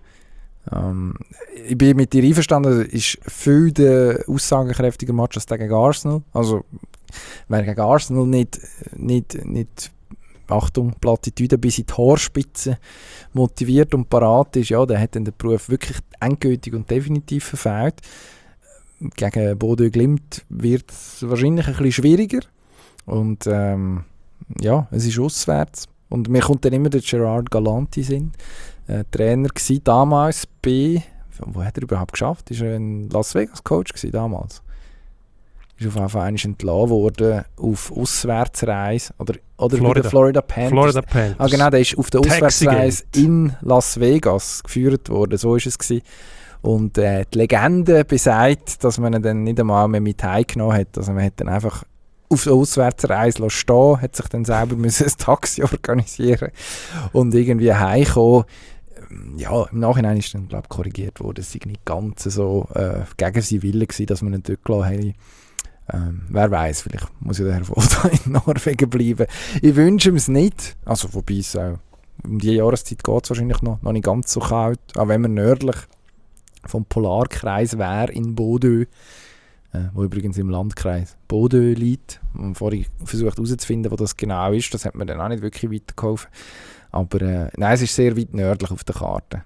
Ich bin mit dir einverstanden, es ist viel der aussagekräftiger Match als der gegen Arsenal. Also, wer gegen Arsenal nicht Achtung, Plattitüde, bis in die Haarspitze motiviert und parat ist, ja, der hat dann den Beruf wirklich endgültig und definitiv verfehlt. Gegen Bodø Glimt wird es wahrscheinlich ein bisschen schwieriger. Und ja, es ist auswärts. Und mir kommt dann immer der Gerard Galanti in Trainer war damals wo hat er überhaupt geschafft? Ist er ein Las Vegas Coach damals? Ist auf jeden Fall einmal entlassen worden auf Auswärtsreise oder Florida Panthers. Florida Panthers. Ah, genau, der ist auf der Auswärtsreise in Las Vegas geführt worden, so ist es gewesen. Und die Legende besagt, dass man ihn dann nicht einmal mehr mit heimgenommen hat. Also man hat dann einfach auf der Auswärtsreise stehen, hat sich dann selber ein Taxi organisieren und irgendwie heimkommen. Ja, im Nachhinein ist dann, glaube ich, korrigiert worden. Es sei nicht ganz so gegen seinen Willen gewesen, dass man ihn dort gelassen hat. Wer weiß, vielleicht muss ja der Herr Voda in Norwegen bleiben. Ich wünsche ihm es nicht. Also, wobei es auch um die Jahreszeit geht es wahrscheinlich noch nicht ganz so kalt. Auch wenn man nördlich vom Polarkreis wäre in Bodø, wo übrigens im Landkreis Bodø liegt. Und vorhin versucht herauszufinden, wo das genau ist. Das hat mir dann auch nicht wirklich weitergeholfen. Aber nein, es ist sehr weit nördlich auf der Karte.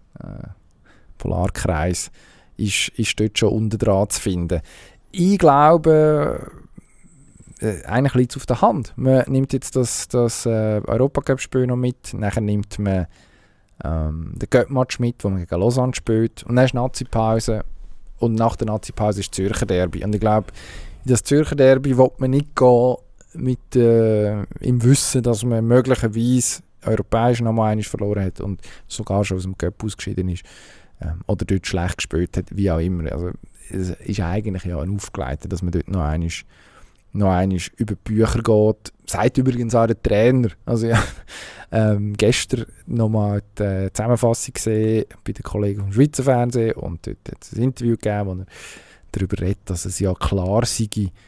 Polarkreis ist dort schon unten dran zu finden. Ich glaube, eigentlich liegt es auf der Hand. Man nimmt jetzt das Europacup-Spiel noch mit, nachher nimmt man den Cup-Match mit, wo man gegen Lausanne spielt, und dann ist Nazi-Pause, und nach der Nazi-Pause ist Zürcher Derby. Und ich glaube, in das Zürcher Derby will man nicht gehen mit im Wissen, dass man möglicherweise europäisch noch mal einmal verloren hat und sogar schon aus dem Cup ausgeschieden ist oder dort schlecht gespielt hat, wie auch immer. Also es ist eigentlich ja ein Aufgeleiter, dass man dort noch einmal über die Bücher geht. Sagt übrigens auch der Trainer. Also ja, gestern nochmal die Zusammenfassung gesehen bei den Kollegen vom Schweizer Fernsehen, und dort hat es ein Interview gegeben, wo er darüber redet, dass es ja klar sei,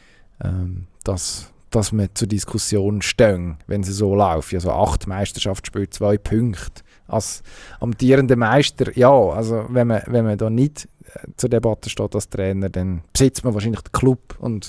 dass man zur Diskussion stehen, wenn sie so laufen. Also 8 Meisterschaftsspiele, 2 Punkte. Als amtierender Meister, ja, also wenn man da nicht zur Debatte steht als Trainer, dann besitzt man wahrscheinlich den Club und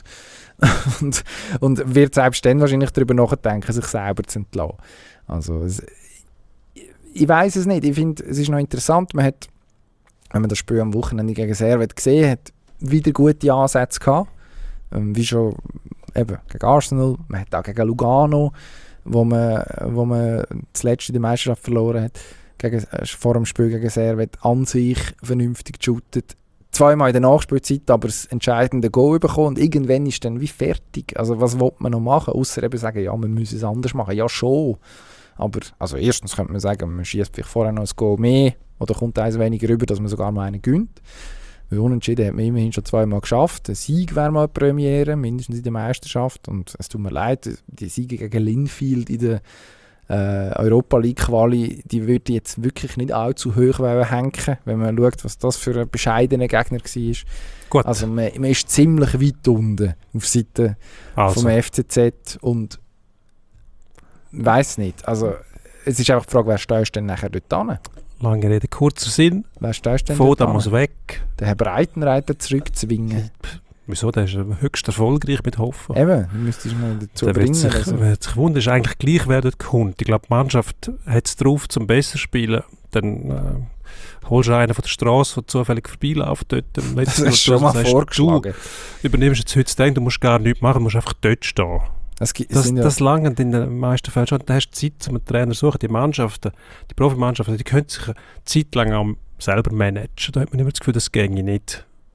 wird selbst dann wahrscheinlich darüber nachdenken, sich selber zu entlassen. Also ich weiß es nicht. Ich finde, es ist noch interessant, man hat, wenn man das Spiel am Wochenende gegen Servette gesehen hat, wieder gute Ansätze gehabt. Wie schon eben gegen Arsenal, man hat auch gegen Lugano, wo man zuletzt in der Meisterschaft verloren hat, vor dem Spiel gegen Servette an sich vernünftig geshootet. 2-mal in der Nachspielzeit aber das entscheidende Goal bekommen, und irgendwann ist dann wie fertig. Also was will man noch machen, außer eben sagen, ja, man muss es anders machen. Ja, schon. Aber also erstens könnte man sagen, man schießt vielleicht vorher noch ein Goal mehr oder kommt eins weniger rüber, dass man sogar mal einen gönnt. Weil unentschieden hat man immerhin schon 2-mal geschafft. Ein Sieg wäre mal eine Premiere, mindestens in der Meisterschaft. Und es tut mir leid, die Siege gegen Linfield in der Europa League Quali, die würde jetzt wirklich nicht allzu hoch hängen, wenn man schaut, was das für ein bescheidener Gegner war. Gut. Also man ist ziemlich weit unten auf Seite vom FCZ, und ich weiss nicht. Also es ist einfach die Frage, wer stehst du denn nachher dort hin? Lange Rede, kurzer Sinn. Wer stehst du denn Voda muss weg. Den Herr Breitenreiter zurückzwingen. Wieso? Der ist höchst erfolgreich mit Hoffen. Eben, du müsstest ihn dazu bringen. Wird sich wundern, ist eigentlich gleich, wer dort kommt. Ich glaube, die Mannschaft hat es drauf, zum besser zu spielen. Dann holst du einen von der Straße, der zufällig vorbeiläuft dort. Das ist schon mal vorgeschlagen. Du übernimmst jetzt heutzutage, du musst gar nichts machen, du musst einfach dort stehen. Das langt in den meisten Fällen schon. Da hast du Zeit, um einen Trainer zu suchen. Die Mannschaften, die Profimannschaften, die können sich eine Zeit lang selber managen. Da hat man immer das Gefühl, das ginge nicht.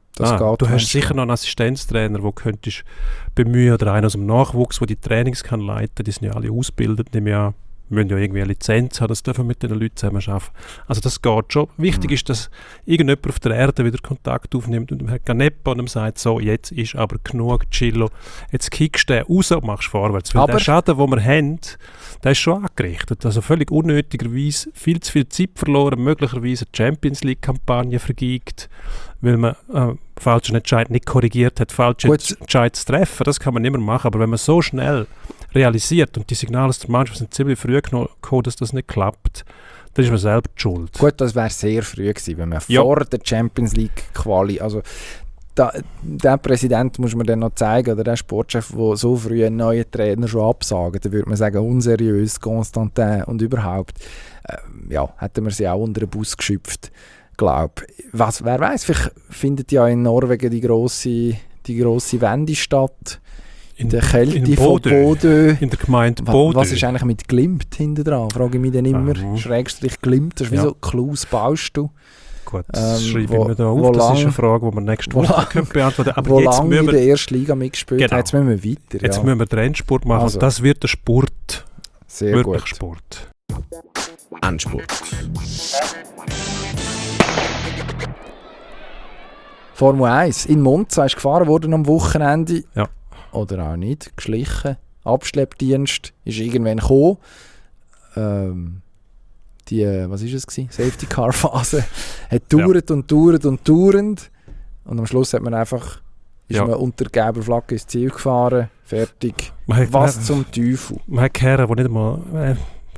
Das geht du hast sicher noch einen Assistenztrainer, den du könntest bemühen, oder einen aus dem Nachwuchs, der die Trainings kann leiten. Die sind ja alle ausgebildet, nehme ich an. Wir müssen ja irgendwie eine Lizenz haben, das dürfen wir mit den Leuten zusammen arbeiten. Also das geht schon. Wichtig ist, dass irgendjemand auf der Erde wieder Kontakt aufnimmt und dem Herrn Canepa und ihm sagt, so, jetzt ist aber genug, Chillo, jetzt kickst du den raus und machst vorwärts. Weil der Schaden, den wir haben, der ist schon angerichtet. Also völlig unnötigerweise viel zu viel Zeit verloren, möglicherweise eine Champions-League-Kampagne vergeigt, weil man falschen Entscheid nicht korrigiert hat, falsche Entscheid zu treffen. Das kann man nicht mehr machen, aber wenn man so schnell realisiert und die Signale aus der Mannschaft sind ziemlich früh gekommen, dass das nicht klappt, dann ist man selber die schuld. Gut, das wäre sehr früh gewesen, wenn man vor der Champions League Quali, also der Präsident muss man dann noch zeigen, oder der Sportchef, der so früh einen neuen Trainer schon absagen, dann würde man sagen, unseriös, Constantin und überhaupt, hätten wir sie auch unter den Bus geschöpft, glaube ich. Wer weiß, vielleicht findet ja in Norwegen die grosse Wende statt. In der Kälte von Bodø. In der Gemeinde Bodø. Was ist eigentlich mit Glimt hinten dran? Frage ich mich dann immer. Schrägstrich Glimt, das ist wie so Klaus baust du. Gut, das schreibe ich mir da auf. Das ist eine Frage, die wir nächste Woche beantworten können. Aber jetzt lange in der ersten Liga mitgespielt, genau. Jetzt müssen wir weiter. Jetzt müssen wir den Endspurt machen. Also. Das wird der Sport. Sehr wirklich gut. Sport. Endspurt. Formel 1. In Monza ist gefahren worden am Wochenende. Ja. Oder auch nicht, geschlichen. Abschleppdienst ist irgendwann gekommen. Was war es? Safety-Car-Phase hat dauert und dauert und dauert. Und am Schluss hat man einfach ist man unter gelber Flagge ins Ziel gefahren. Fertig. Was zum Teufel? Man hat Kerren, die nicht einmal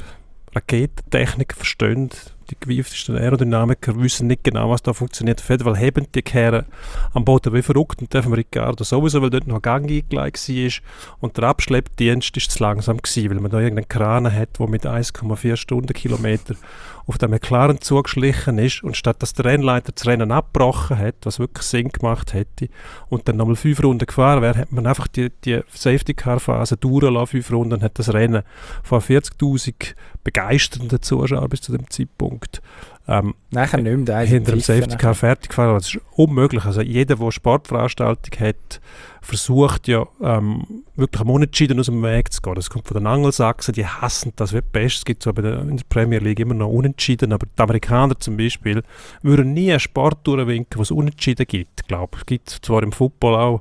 Raketentechnik verstehen. Die gewieftesten Aerodynamiker wissen nicht genau, was da funktioniert. Auf jeden Fall heben die Kerren am Boden wie verrückt und dürfen Ricciardo sowieso, weil dort noch ein Gang eingelegt war. Und der Abschleppdienst war zu langsam gewesen, weil man da irgendeinen Kran hat, der mit 1,4 Stundenkilometer auf den McLaren zugeschlichen ist. Und statt dass der Rennleiter das Rennen abgebrochen hat, was wirklich Sinn gemacht hätte, und dann nochmal 5 Runden gefahren wäre, hat man einfach die Safety-Car-Phase durchlassen, 5 Runden, und hat das Rennen von 40'000 begeisternden Zuschauern bis zu dem Zeitpunkt nachher nicht mehr hinter dem Safety Car fertig gefahren. Das ist unmöglich. Also jeder, der eine Sportveranstaltung hat, versucht ja wirklich am Unentschieden aus dem Weg zu gehen. Das kommt von den Angelsachsen, die hassen das wie Pest. Es gibt so in der Premier League immer noch Unentschieden, aber die Amerikaner zum Beispiel würden nie einen Sport durchwinken, wo es Unentschieden gibt. Ich glaube, es gibt zwar im Football auch,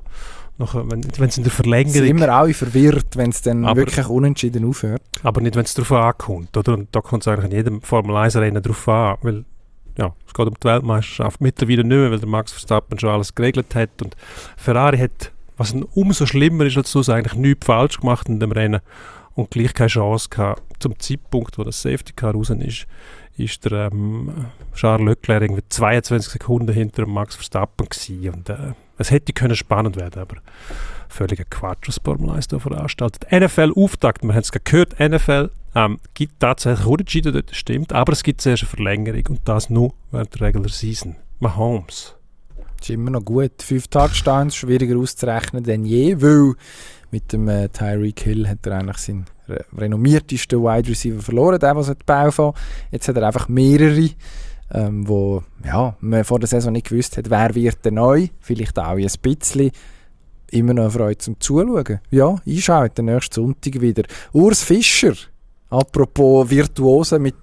wenn es in der Verlängerung... sind immer alle verwirrt, wenn es dann wirklich unentschieden aufhört. Aber nicht, wenn es darauf ankommt. Oder? Und da kommt es eigentlich in jedem Formel-1-Rennen darauf an. Weil es geht um die Weltmeisterschaft. Mittlerweile nicht mehr, weil der Max Verstappen schon alles geregelt hat. Und Ferrari hat, was umso schlimmer ist als so, eigentlich nichts falsch gemacht in dem Rennen und gleich keine Chance gehabt. Zum Zeitpunkt, wo das Safety Car raus ist der Charles Leclerc irgendwie 22 Sekunden hinter dem Max Verstappen gewesen. Und es hätte spannend werden, aber völliger Quatsch, was Formel 1 da veranstaltet. NFL-Auftakt, wir haben es gehört, NFL gibt tatsächlich Unentschieden, das stimmt, aber es gibt zuerst eine Verlängerung und das nur während der Regular Season. Mahomes. Das ist immer noch gut. 5 Touchdowns, schwieriger auszurechnen denn je, weil mit dem Tyreek Hill hat er eigentlich seinen renommiertesten Wide Receiver verloren, der, was Bau. Jetzt hat er einfach mehrere, wo man vor der Saison nicht gewusst hat, wer wird der neu, vielleicht auch ein bisschen. Immer noch eine Freude zum Zuschauen. Ja, einschalten, nächsten Sonntag wieder. Urs Fischer, apropos Virtuose mit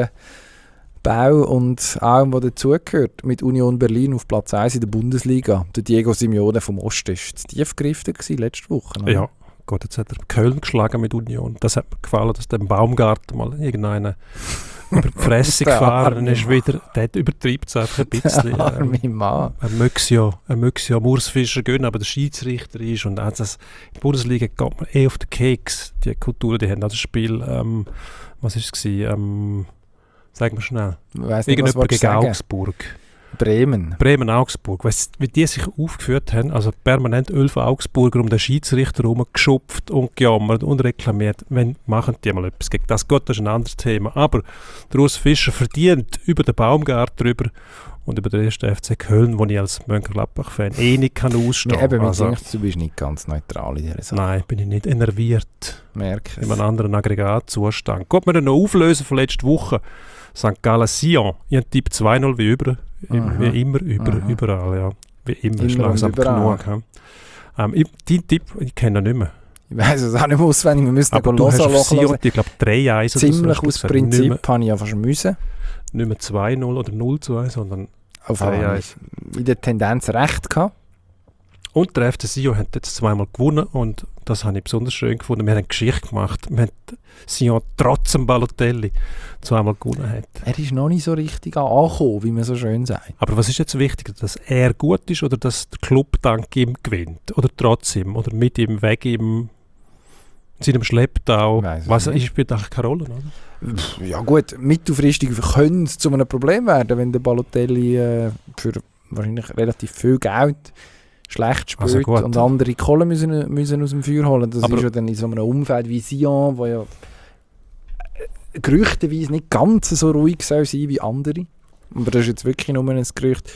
Bau und allem, was dazugehört, mit Union Berlin auf Platz 1 in der Bundesliga. Der Diego Simeone vom Osten war zu tief gegriffen letzte Woche. Oder? Ja, Gott, jetzt hat er Köln geschlagen mit Union. Das hat mir gefallen, dass der Baumgarten mal irgendeine über die Fresse gefahren ist wieder. Der übertreibt es einfach ein bisschen. Er möchte ja Urs Fischer gönnen, aber der Schiedsrichter ist. Und auch das, in der Bundesliga geht man auf den Keks. Die Kultur, die haben auch das Spiel, was war es? Sag mal schnell. Irgendjemand gegen Augsburg. Bremen-Augsburg. Wie die sich aufgeführt haben, also permanent 11 Augsburger um den Schiedsrichter herumgeschupft und gejammert und reklamiert. Wenn machen die mal etwas gegen das? Gut, das ist ein anderes Thema. Aber der Urs Fischer verdient über den Baumgart drüber und über den ersten FC Köln, den ich als Mönchengladbach-Fan nicht kann ausstehen kann. Ja, also, du bist nicht ganz neutral in dieser Sache. Nein, bin ich nicht enerviert. Merke es. In einem anderen Aggregatzustand. Geht mir dann noch auflösen von letzter Woche. St. Gallen Sion. Ich habe Tipp 2-0 wie immer überall, ja. Wie immer, ist Immer und langsam überall. genug. Dein Tipp, ich kenne ihn nicht mehr. Ich weiss es auch nicht mehr auswendig, wir müssen Aber ihn du hast auf hören. Sion, ich glaube 3-1 oder so. Ziemlich hast du aus gesagt. Prinzip habe ich einfach müssen. Nicht mehr 2-0 oder 0-2, sondern Auf jeden Fall 3-1. in der Tendenz recht gehabt. Und der FC Sion hat jetzt zweimal gewonnen und das habe ich besonders schön gefunden. Wir haben eine Geschichte gemacht. Wir haben Sion trotz dem Balotelli zweimal gewonnen hat. Er ist noch nicht so richtig angekommen, wie man so schön sagt. Aber was ist jetzt wichtiger, dass er gut ist oder dass der Club dank ihm gewinnt? Oder trotz ihm? Oder mit ihm, wegen ihm, in seinem Schlepptau? Weiss ich Was nicht. spielt eigentlich keine Rolle, oder? Ja gut, mittelfristig könnte es zu einem Problem werden, wenn der Balotelli für wahrscheinlich relativ viel Geld schlecht spielt Also gut. und andere Kohle müssen aus dem Feuer holen. Das Aber- ist ja dann in so einem Umfeld wie Sion, wo ja gerüchteweise nicht ganz so ruhig soll sein wie andere. Aber das ist jetzt wirklich nur ein Gerücht.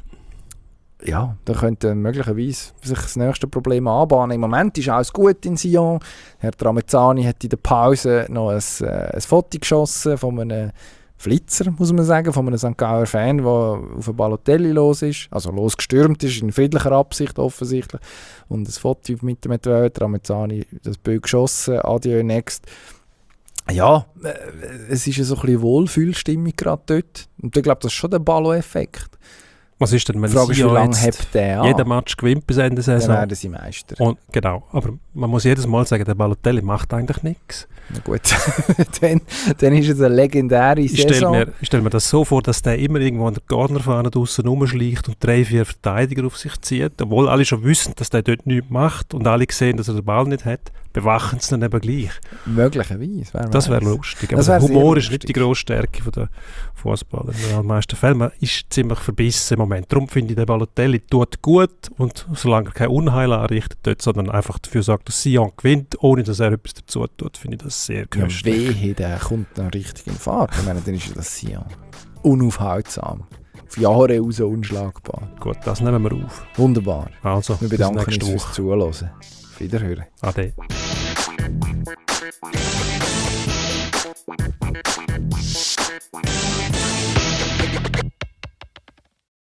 Ja, da könnte möglicherweise sich das nächste Problem anbahnen. Im Moment ist alles gut in Sion. Herr Tramezzani hat in der Pause noch ein Foto geschossen von einem Flitzer, muss man sagen, von einem St. Gauer Fan, der auf ein Balotelli los ist, also losgestürmt ist, in friedlicher Absicht offensichtlich. Und ein Foto mit dem Tramezzani, das Bild geschossen, adieu, next. Ja, es ist so ein bisschen Wohlfühlstimmung gerade dort. Und ich glaube, das ist schon der Ballo-Effekt. Was ist denn, Die wenn Frage ist, wie Sion lange jetzt hebt der an? jeden Match gewinnt bis Ende der Dann Saison? werden sie Meister. Und, genau, aber man muss jedes Mal sagen, der Balotelli macht eigentlich nichts. Na gut, dann ist es eine legendäre Ich stelle Saison. mir das so vor, dass der immer irgendwo an der Cornerfahne draussen rumschleicht und 3-4 Verteidiger auf sich zieht, obwohl alle schon wissen, dass der dort nichts macht und alle sehen, dass er den Ball nicht hat, bewachen sie dann eben gleich. Möglicherweise. Das wäre lustig. Aber Das wär der sehr Humor ist lustig. nicht die grosse Stärke der Fußballer in den meisten Fällen. Man ist ziemlich verbissen im Moment. Darum finde ich, der Balotelli tut gut und solange er kein Unheil anrichtet dort, sondern einfach dafür sorgt, dass Sion gewinnt, ohne dass er etwas dazu tut, finde ich das sehr Ja, köstlich. wehe, der kommt dann richtig in Fahrt. Ich meine, dann ist ja das Sion unaufhaltsam. Auf Jahre raus unschlagbar. Gut, das nehmen wir auf. Wunderbar. Also, Wir bis bedanken nächste uns Woche. fürs Zuhören. Auf Wiederhören. Ade.